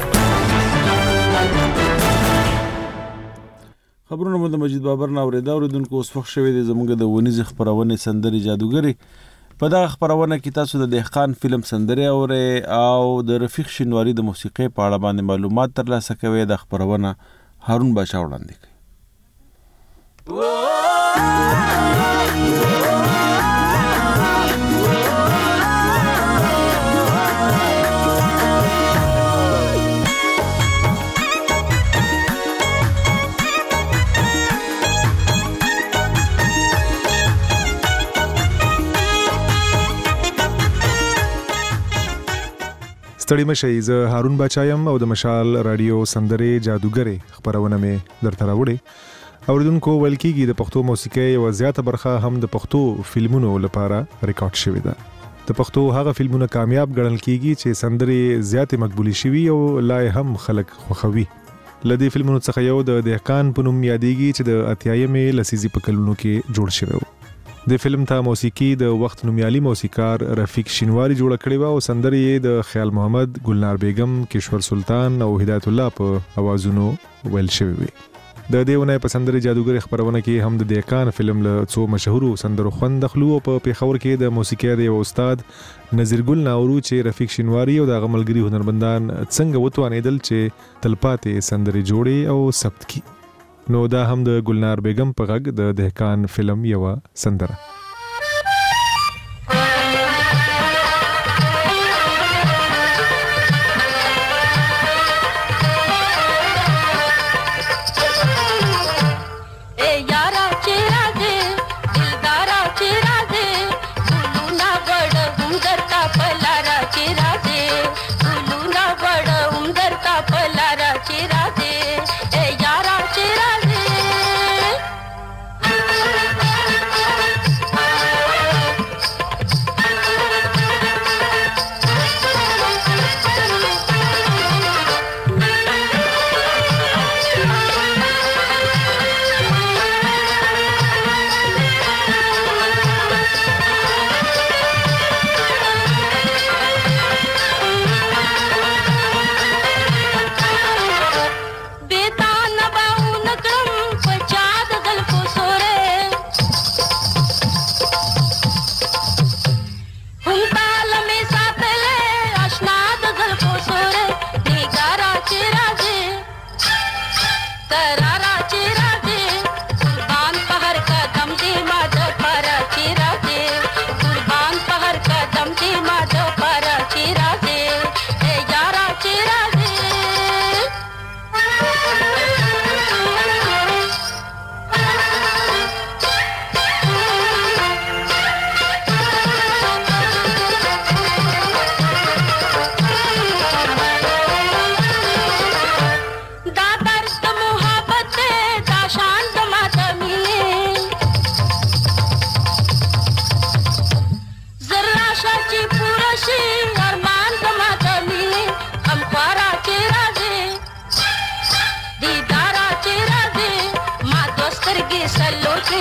خبرونه مو د مجید بابر نه اورېده. اوریدونکو اوس وخت شوی دی زموږ د ونیزې خپرونې سندرې جادوګرې. په دغه خپرونه کې تاسو د دهقان فلم سندرې اورئ او د رفیق شینواري د موسیقۍ په اړه باندې معلومات ترلاسه کوئ. د خپرونه هارون باشا وړاندې کوي. ستړي مشئ. زه هارون بچایم او د مشال رادیو سندرې جادوګرې خبرونه مې درته راوړې. اوریدونکو ویل کېږي د پښتو موسیقۍ یوه زیاته برخه هم د پښتو فلمونو لپاره ریکارډ شوې ده. د پښتو هغه فلمونه کامیاب ګڼل کېږي چې سندرې زیاتې مقبولې شوي او لا هم خلک خوښوي. له دې فلمونو څخه یو د دهقان په نوم یادېږي چې د اتیایمې لسیزې په کلونو کې جوړ شوی و. د فلم ته موسیقي د وخت نومیالي موسیقار رفیق شینواري جوړه کړې وه او سندرې یې د خیال محمد، ګلنار بیگم، کشور سلطان او هدایت الله په اوازونو ویل شوی وي. د دې ونې په سندرې جادوګر خبرونه کې هم د دهقان فلم له څو مشهورو سندرو خوند اخلو او په پیښور کې د موسیقۍ د یو استاد نظیر ګل ناورو چې رفیق شینواري او د هغه ملګري هنرمندان څنګه وتوانېدل چې تلپاتې سندرې جوړې او ثبت کړي. نو دا هم د ګلنار بیگم په غږ د دهقان فلم یوه سندره. Hey,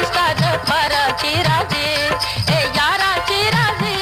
استاد پر چیرازي اے یارا چیرازي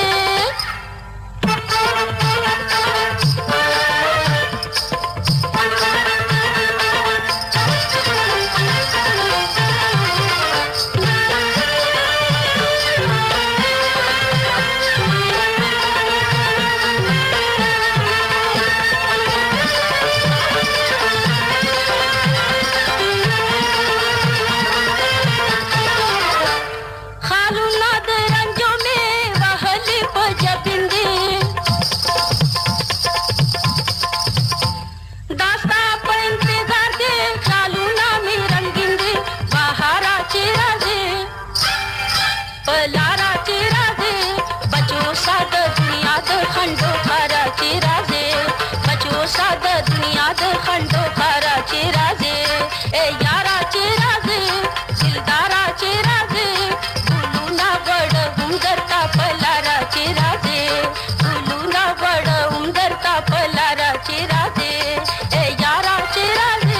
खंडो खरा चिराजे बचो साद दुनिया दे खंडो खरा चिराजे ए यारा चिराजे दिलदारा चिराजे गुलू ना बड़ उमदर का पलारा चिराजे गुलू ना बड़ उमदर का पलारा चिराजे ए यारा चिराजे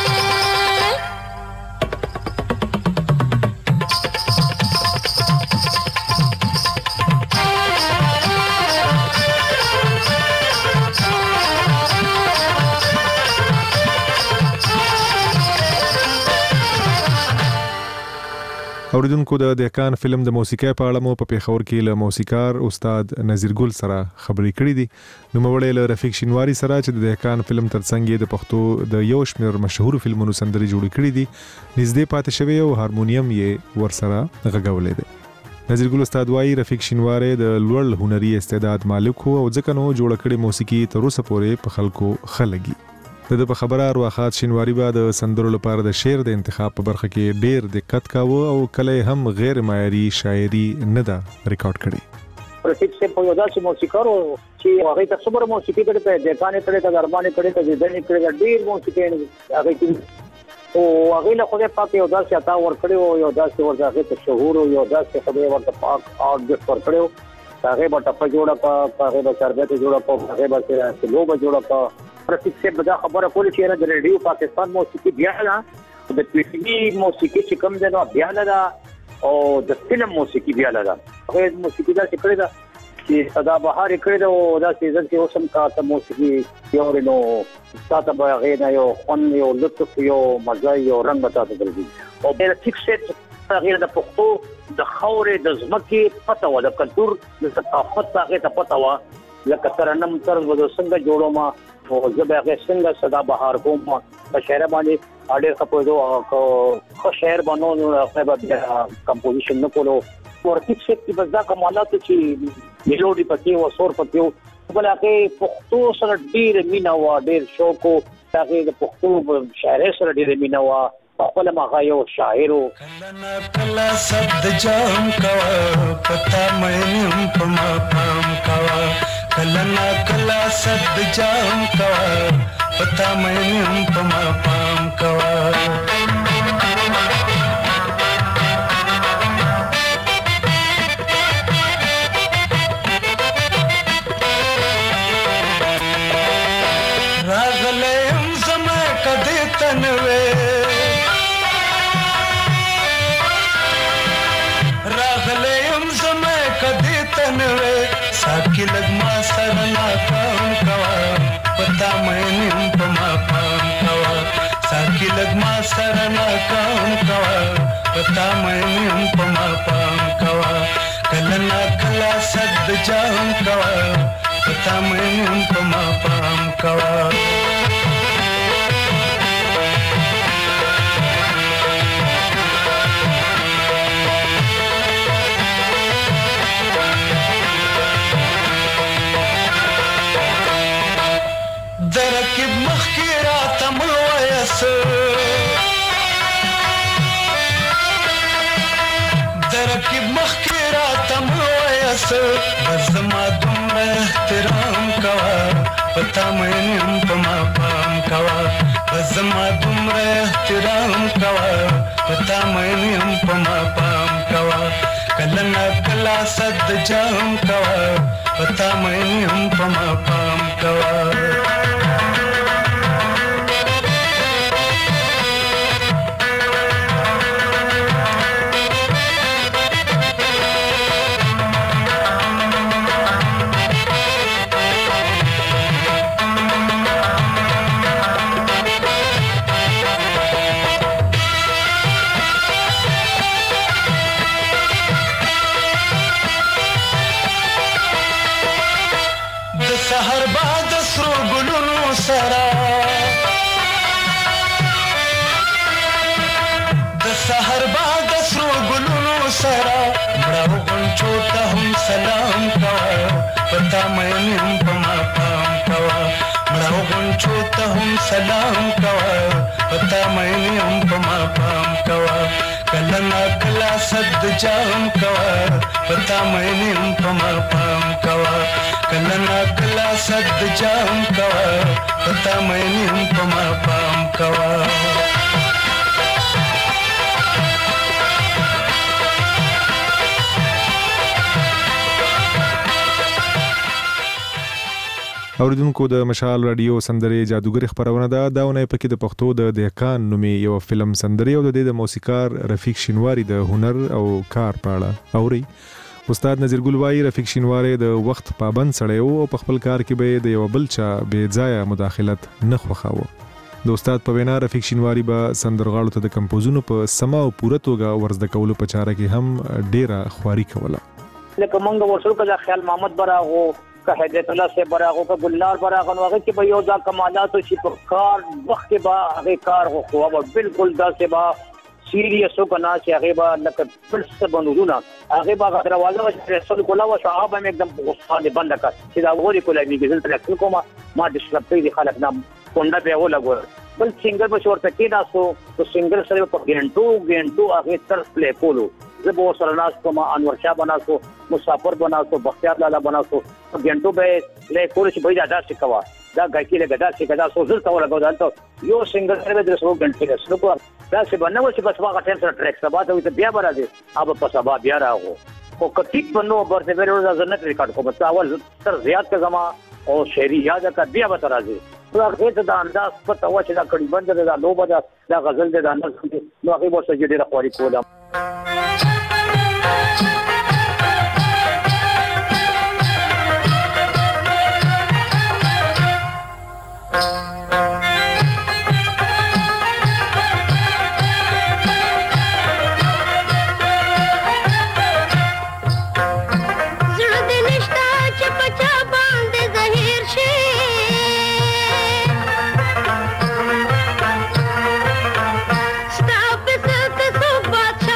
اوریدونکو د دهقان فلم د موسیقۍ په اړه مو په پیښور کې له موسیقار استاد نذیر ګل سره خبرې کړې دي. نوموړی له رفیق شینواری سره چې د دهقان فلم ترڅنګ د پښتو د یو شمېر مشهور فلمونو سندرې جوړې کړې دي نږدې پاتې شوی او هارمونیم یې ورسره غږولی دی. نذیر ګل استاد وايي رفیق شینواری د لوړ هنري استعداد مالک وو او ځکه نو جوړ کړې موسیقي تر اوسه پورې په خلکو خلګي. د په خبره ارواخات شینواری با د سندرو لپاره د شعر د انتخاب په برخه کې ډیر دقت کاوه او کله هم غیر معیاري شاعري نه ده ریکارډ کړي. رفیق سے په یو داسې موسیقار چې هغه ته څومره موسیقي کړي په دکانې کړي ته درمانې کړي ته ځدنې کړي ډیر موسیقي هغه کې او هغه له خدای پاک یو داسې عطا ور کړی او یو داسې ورځه ته شهور او یو داسې خدای ورته پاک او د ور کړو هغه په ټپ جوړه په هغه په شربت جوړه په هغه په لوب جوړه په رفیق سے بدا خبره کولی چې د ریډیو پاکستان موسیقي بیا نه د پی ټي وی موسیقي چې کوم دی نو بیا نه او د فلم موسیقي بیا نه هغه موسیقي دا چې کړی دا چې صدا بهار کړی دا او دا سیزن کې اوسم کا ته موسیقي یو نو تاسو به هغه نه یو فن یو لطف یو مزه یو رنگ تاسو درځي او د رفیق سے هغه د پښتو د خاورې د ځمکې پته و د کلچر د ثقافت هغه ته پته و لکه ترنم طرز ودو څنګه جوړو ما او زبې هغه څنګه صدا بهار کوم په شعر باندې اړ خپلو خو شعر باندې هغه به کمپوزیشن نه کولو ورته چې بس دا کمالات چې میلودي پکې او سور پکې بل هغه پښتو سره ډیر مینا و ډیر شوق او هغه د پښتو شاعر سره ډیر مینا و خپل مغا یو شاعر کلنا کلا صد جام کوا پتا مېنم پما پام کوا کلنا کلا صد جام کوا پتا مېنم پما پام کوا راغلم زما کدی تنوي साकी लगमा सरना काम कवा पता मैंने पमा पाम कवा साकी लगमा सरना काम कवा पता मैंने पमा पाम कवा कलना कला सद जाम कवा पता मैंने पमा पाम कवा درکب مخیرا تمل ویس درکب مخیرا تمل ویس بزما دمر احترام کوا پتا مینم پما پام کوا بزما دمر احترام کوا پتا مینم پما پام کوا کلنا کلا صد جام کوا پتا مینم پما پام کوا سرا د سحر باد سرو ګلونو سرا مړو غونچو ته هم سلام کوه پتا مې نیم په ما پام کوه مړو غونچو ته هم سلام کوه پتا مې نیم په ما پام کوه کله نا کله صد جام کوه پتا مې نیم په ما پام کوه کله نا کله صد جام کوه پتا مې نیم په ما پام کوه اوریدونکو د مشال رادیو سندرې جادوګر خبرونه ده داونه پکې د پښتو د دهقان نومي یو فلم سندرې او د موسیقار رفیق شینواری د هنر او کار په اړه اوري. استاد نذیر ګل وايي رفیق شینواری د وخت پابند سړی او په خپل کار کې به د یو بل چا بې ځایه مداخلت نه خوښاوه. د استاد په وینا رفیق شینواری به سندرغاړو ته د کمپوزونو په سما او پوره توګه ورزده کولو په چاره کې هم ډیره خواري کوله. لکه مونږ ورسره کله خیال محمد براغو که حضرت الله سے براغو که گلنار براغو هغه کې به یو ځا کمالات شي په کار وخت کې به هغه کار خو او بالکل دا سے با سیریس او کنا چې هغه به لکه بل څه بنورونه هغه به دروازه رسول کولا او صحابه مې एकदम غصه بند کړ چې دا وګوري کولا میګل تر کومه ما د شپې دي خلک نام کونډه به ولا ګور بل سنگر به ورته کې تاسو تو سنگر سره په ګنټو ګنټو هغه تر پلی کولو زبو سره ناس کوم انور شاه بناسو مسافر بناسو بختیار لالا بناسو ګنټو به له کول شي بيد ادا شکوا دا غاکی له غدا شي کدا سو زل تاول غو دالته یو سنگر سره د سو ګنټه سره کو دا څه بنو چې بس واغه ټیم سره ټریک سبا ته بیا برازي اب په سبا بیا راغو کو کټیک بنو برته ورو ځنه ریکارډ کو بس اول تر زیات کا زما او شعری یاد کا بیا به راځي هغه ته د انداز پته و چې دا کړي بند دا لوبه دا دا غزل د انداز نو هغه وسه چې ډیره خواري کوله. Stop it, stop it, stop it.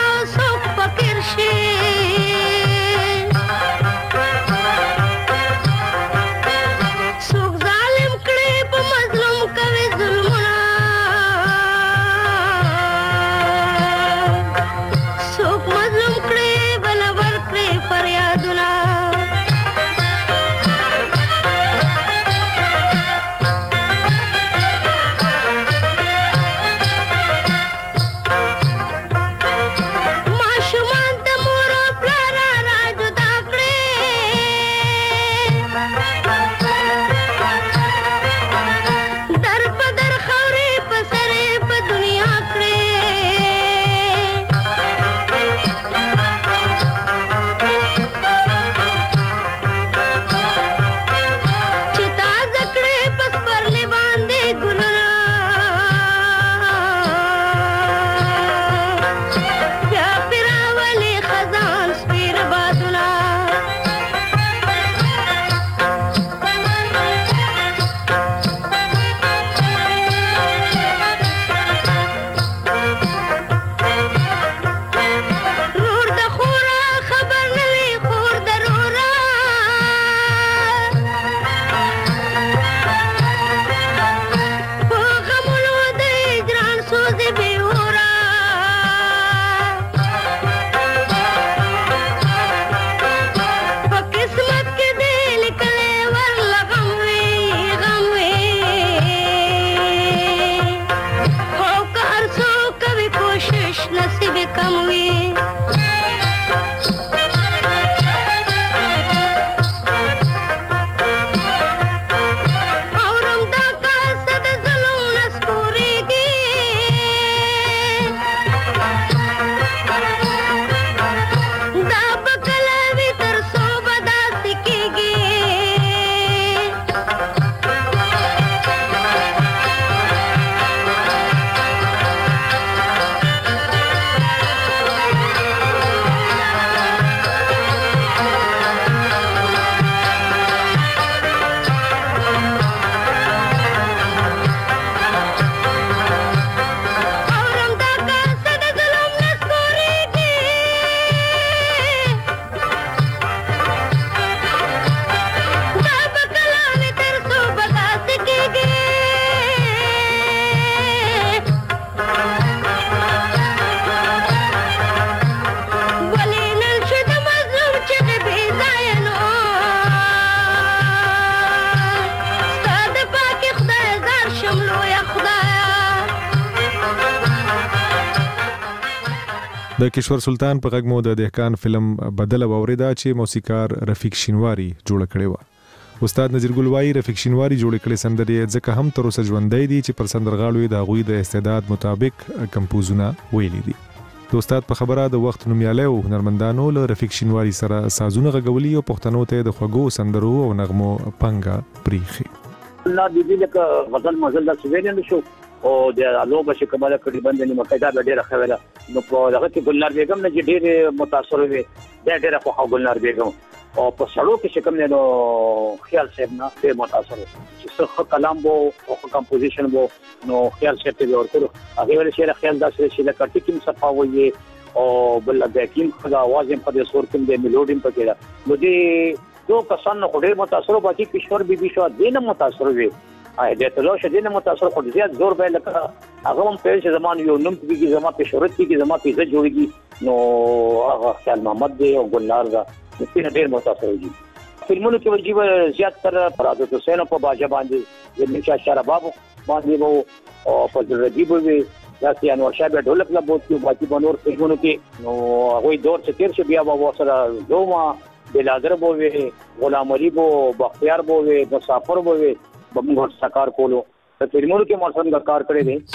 د کشور سلطان په غږ مو د دهقان فلم بدله واوریدا چې موسیقار رفیق شینواری جوړ کړی و. استاد نذیر ګل وایي رفیق شینواری جوړ کړي سندرې ځکه هم تر اوسه ژوندۍ دي چې پر سندرغاړو یې د هغوی د استعداد مطابق کمپوزونه ویلي دي. د استاد په خبره د وخت نومیالی او هنرمندانو له رفیق شینواری سره سازونه غږولي او پښتنو ته د خوږو سندرو او نغمو پنګه پریخي. الله دې لکه غزل مزل د سویل نه شو او د الو بش کماله کړي باندې مقاعده ډېره خوله نو په هغه کې ګلنار بیگم نه ډېر متاثر وي د ډېر په ګلنار بیگم او په سړو کې چې کوم نو خیال صاحب نه ډېر متاثر چې څه کلام وو او کمپوزیشن وو نو خیال صاحب ته ورکړو هغه ول شي خیال داسې چې د کټی کې صفا وي او بل د کیم خدا आवाज هم په صورت کې د میلوډي په کې نو دې دو کسان نو ډېر متاثر باقي کشور بي بي شو دینه متاثر وي آی د تلو شدینه متاثر خو زیات زور به لکه هغه هم په چې زمان یو نوم کې زما په شهرت کې زما په عزت جوړيږي نو هغه خیال محمد دی او ګلنار دا په ډېر متاثر دي. فلمونو کې وجیب زیات تر فرادت حسین په باجه باندې د نشا شرباب باندې وو او فضل رجیب وي داسې انور شاه به ډولک لا بوت کې باقي بنور فلمونو کې نو هغه دور چې تیر شو بیا به سره دوما بلادر بووي غلام علي بو بختیار بووي مسافر بووي بمغه سکار کولو ته فلمونو کې موسم کا کار کړی دی.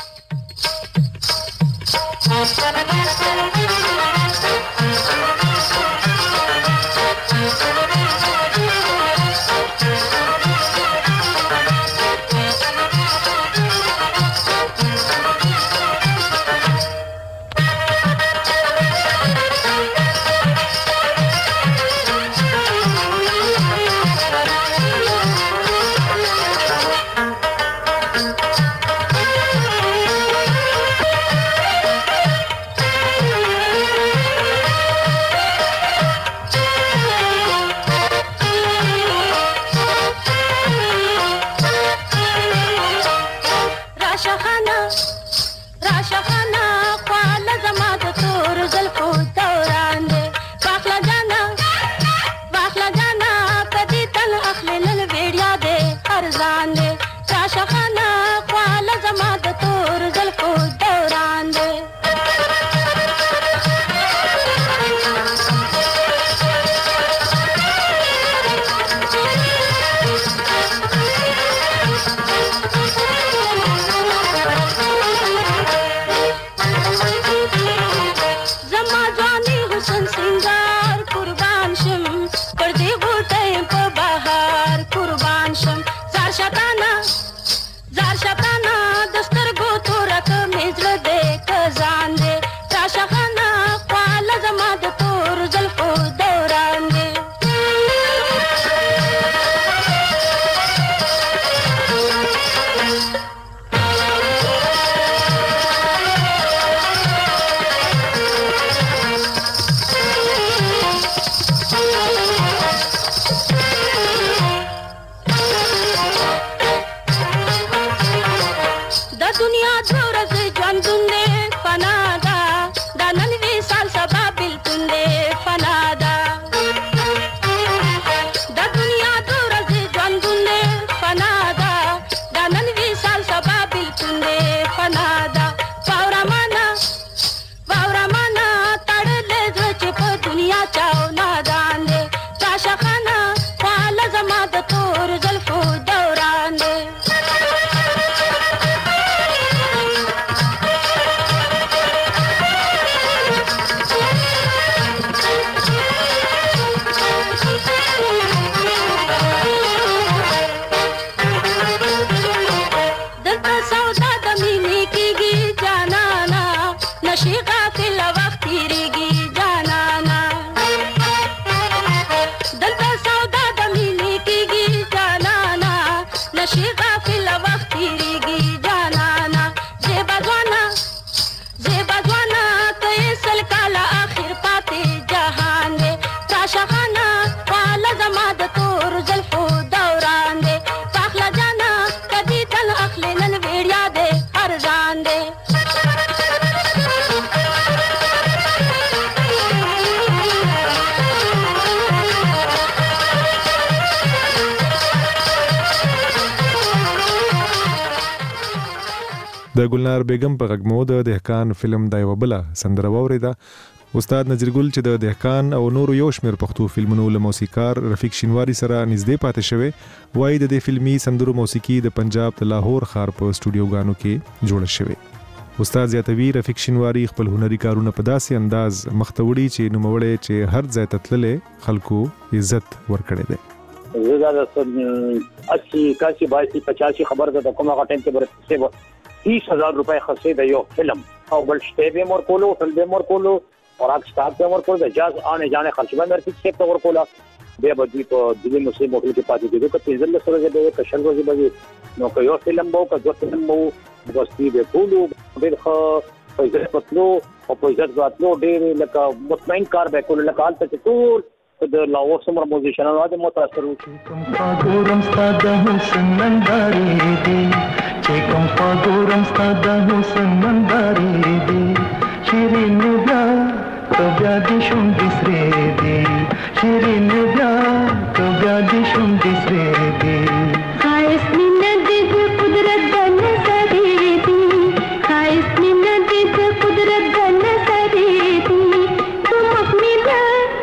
د ګلنار بیگم په غږ مو د دهقان فلم د یو بل سندره واوریده استاد نذیرګل چې د دهقان او نورو یو شمېر پښتو فلمونو له موسیقار رفیق شینواری سره نږدې پاتې شوی وایي د دې فلمي سندرو موسیقي د پنجاب د لاهور ښار په سټوډیوګانو کې جوړه شوې. استاد زیاتوي رفیق شینواری خپل هنري کارونه په داسې انداز مخته وړي چې نوموړی چې هر ځای ته تللی خلکو عزت ورکړی دی. زه دا اسی اکاسی بایسی پچاسی خبر ده د کومه غټین کې برسه و تیس ہزار روپے خرڅې د یو فلم او بل شته به مور کولو فل به مور کولو خوراک سٹاف به مور کولو د جاز آنے جانے خرچ به مرتي څه په ور کولا به بدی په دلی مسلم مخلوق کې پاتې کېدو کته ځل سره به کشل ورځي به نو که یو فلم وو که دوه فلم وو دوستي به کولو ډېر ښه پیسې پتلو او پیسې غاتلو ډېر لکه مطمئن کار به کولو لکه حالت ته ټول د لاور سمر موزیشنانو د متاثر وو ګورم ستاده حسن ننداري دي چې کوم پاګورم ستاده حسن ننداري دي شیرین بیا تو بیا دې شوم دسرې دي شیرین بیا تو بیا دې شوم دسرې دي خایس مين دې قدرت د نظر دي خایس مين دې قدرت د نظر دي تم اپنی بیا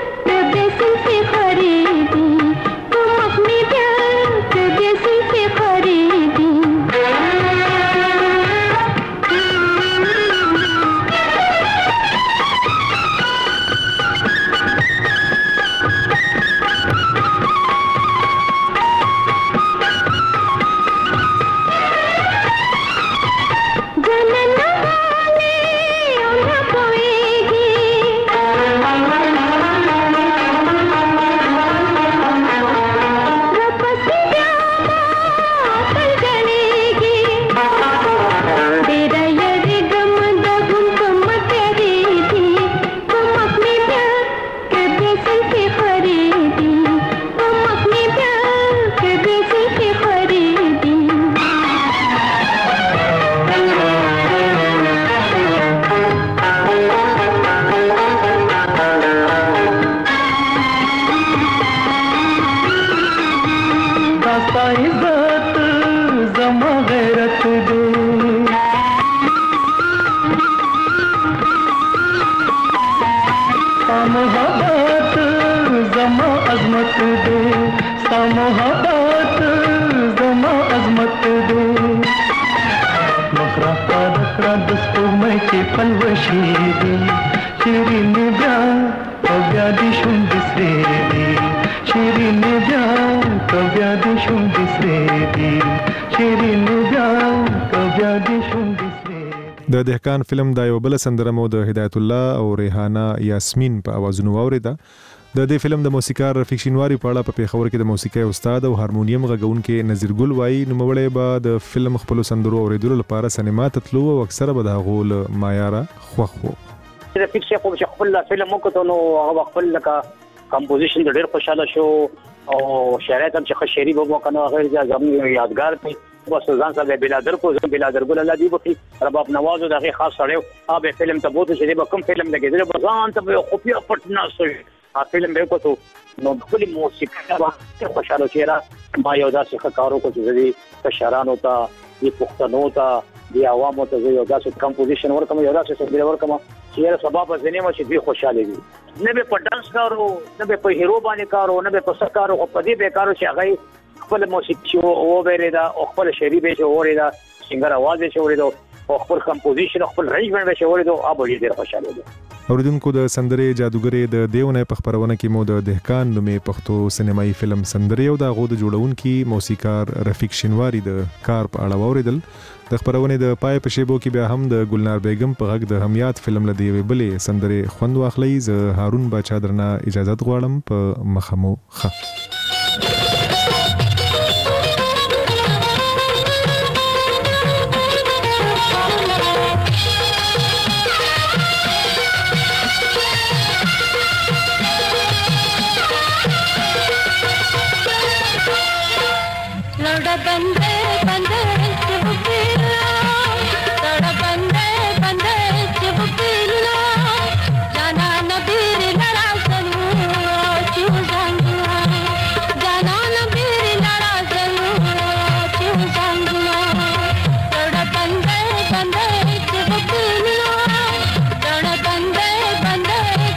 د دهقان فلم دا یو بل سندره مو د هدایت الله او ریحانه یاسمین په اوازونو واوریده. د دې فلم د موسیقار رفیق شینواری په اړه په پیښور کې د موسیقي استاد او هارمونیم غږونکي نذیرګل وایي نوموړی به د فلم خپل سندرو اوریدلو لپاره سینما ته تلو او اکثره به د هغو له معیاره خوښ وو. رفیق شیخ چې خپل فلم وکړو نو هغه خپل لکه کمپوزیشن د ډېر خوشاله شو او شاعرات هم چې ښه شعري به وکړو غیر ځکه یادګار دی بس ځان سره بلادر کو زم بلادر ګل الله دی بخي رباب نواز دغه خاص سره اوبه فلم ته بوته چې به کوم فلم لګیدل بزان ته خفیا پټنا سوي ا فلم به کو نو خپل موسیقي به خوشاله چیرې ما یو داسې کارو کو چې دې کشرانو ته دې پښتنو ته دې عوامو ته یو داسې کمپوزیشن ورکوم یو داسې سندره ورکوم چې سبب ځنه مو چې دې خوشاله دي نه به په ډانس کارو نه به په هیرو باندې کارو نه به په سکارو او په دې به کارو چې هغه خپل موسیقي او وریدا او خپل شعري به وریدا سنگر आवाज به وریدا او خپل کمپوزیشن خپل رینجمنت به وریدا او به ډیر خوشاله دي. اوریدونکو د سندرې جادوګرې د دیونه په خبرونه کې مو د دهقان نومې پښتو سینمایي فلم سندرې او د غو د جوړونکي موسیقار رفیق شینواری د کار په اړه اوریدل. د خبرونه د پای په شیبو کې بیا هم د ګلنار بیگم په غږ د همیات فلم لدی ویبلې سندرې خوند واخلي. ز هارون باچا درنه اجازه غواړم په مخمو خ बंदे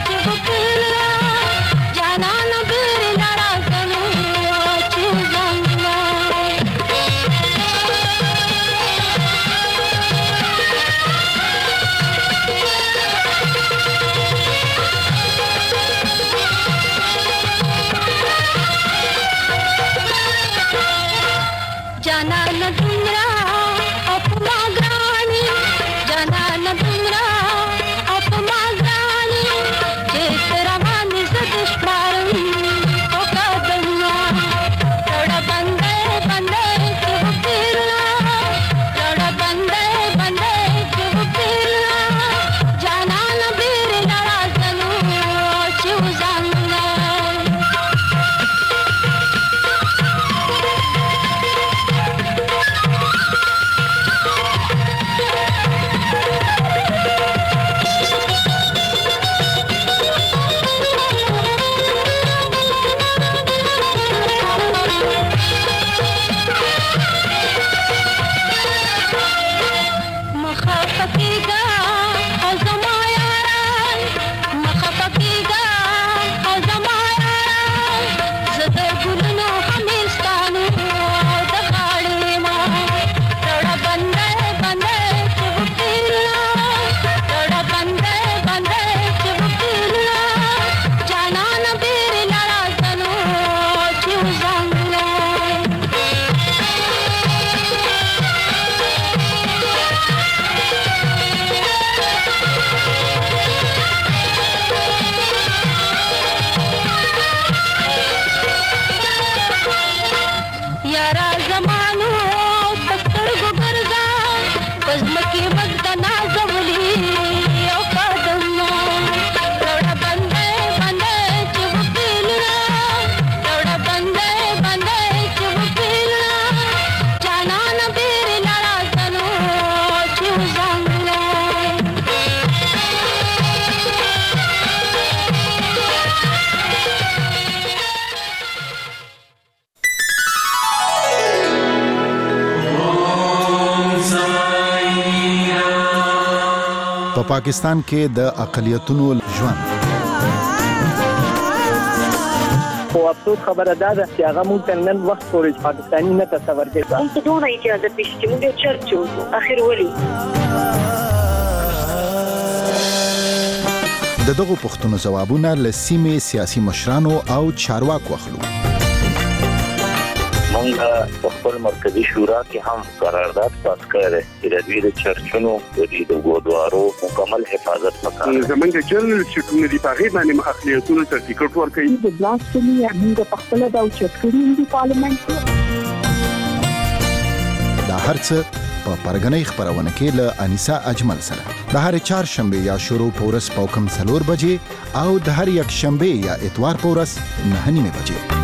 په پاکستان کې د اقلیتونو ژوند. خو افسوس خبره ده چې هغه مونږ ته نن وخت پورې پاکستاني نه تصور کوي. مونږ ته دونه اجازه پېښ چې مونږ چرچ وکړو اخر ولي. د دغو پوښتنو ځوابونه له سیمې سیاسي مشرانو او چارواکو اخلو. مونږ په خپل مرکزی شورا کې هم قرارداد پاس کړی چې د دوی د چرچونو د دوی د ګودوارو مکمل حفاظت وکړي. زمونږ د جنرال شټونه دی په هغې باندې اقلیتونو سرټیفیکټ ورکوي. د بلاسفمي موږ په خپله دا اوچت کړي دي پارلمنټ کې. دا هر څه په پرګنۍ خپرونه کې له انیسا اجمل سره د هر چهارشنبه یا شروع پورس پوکم څلور بجې او د هر یک شنبه یا اتوار پورس نه نیمه بجې.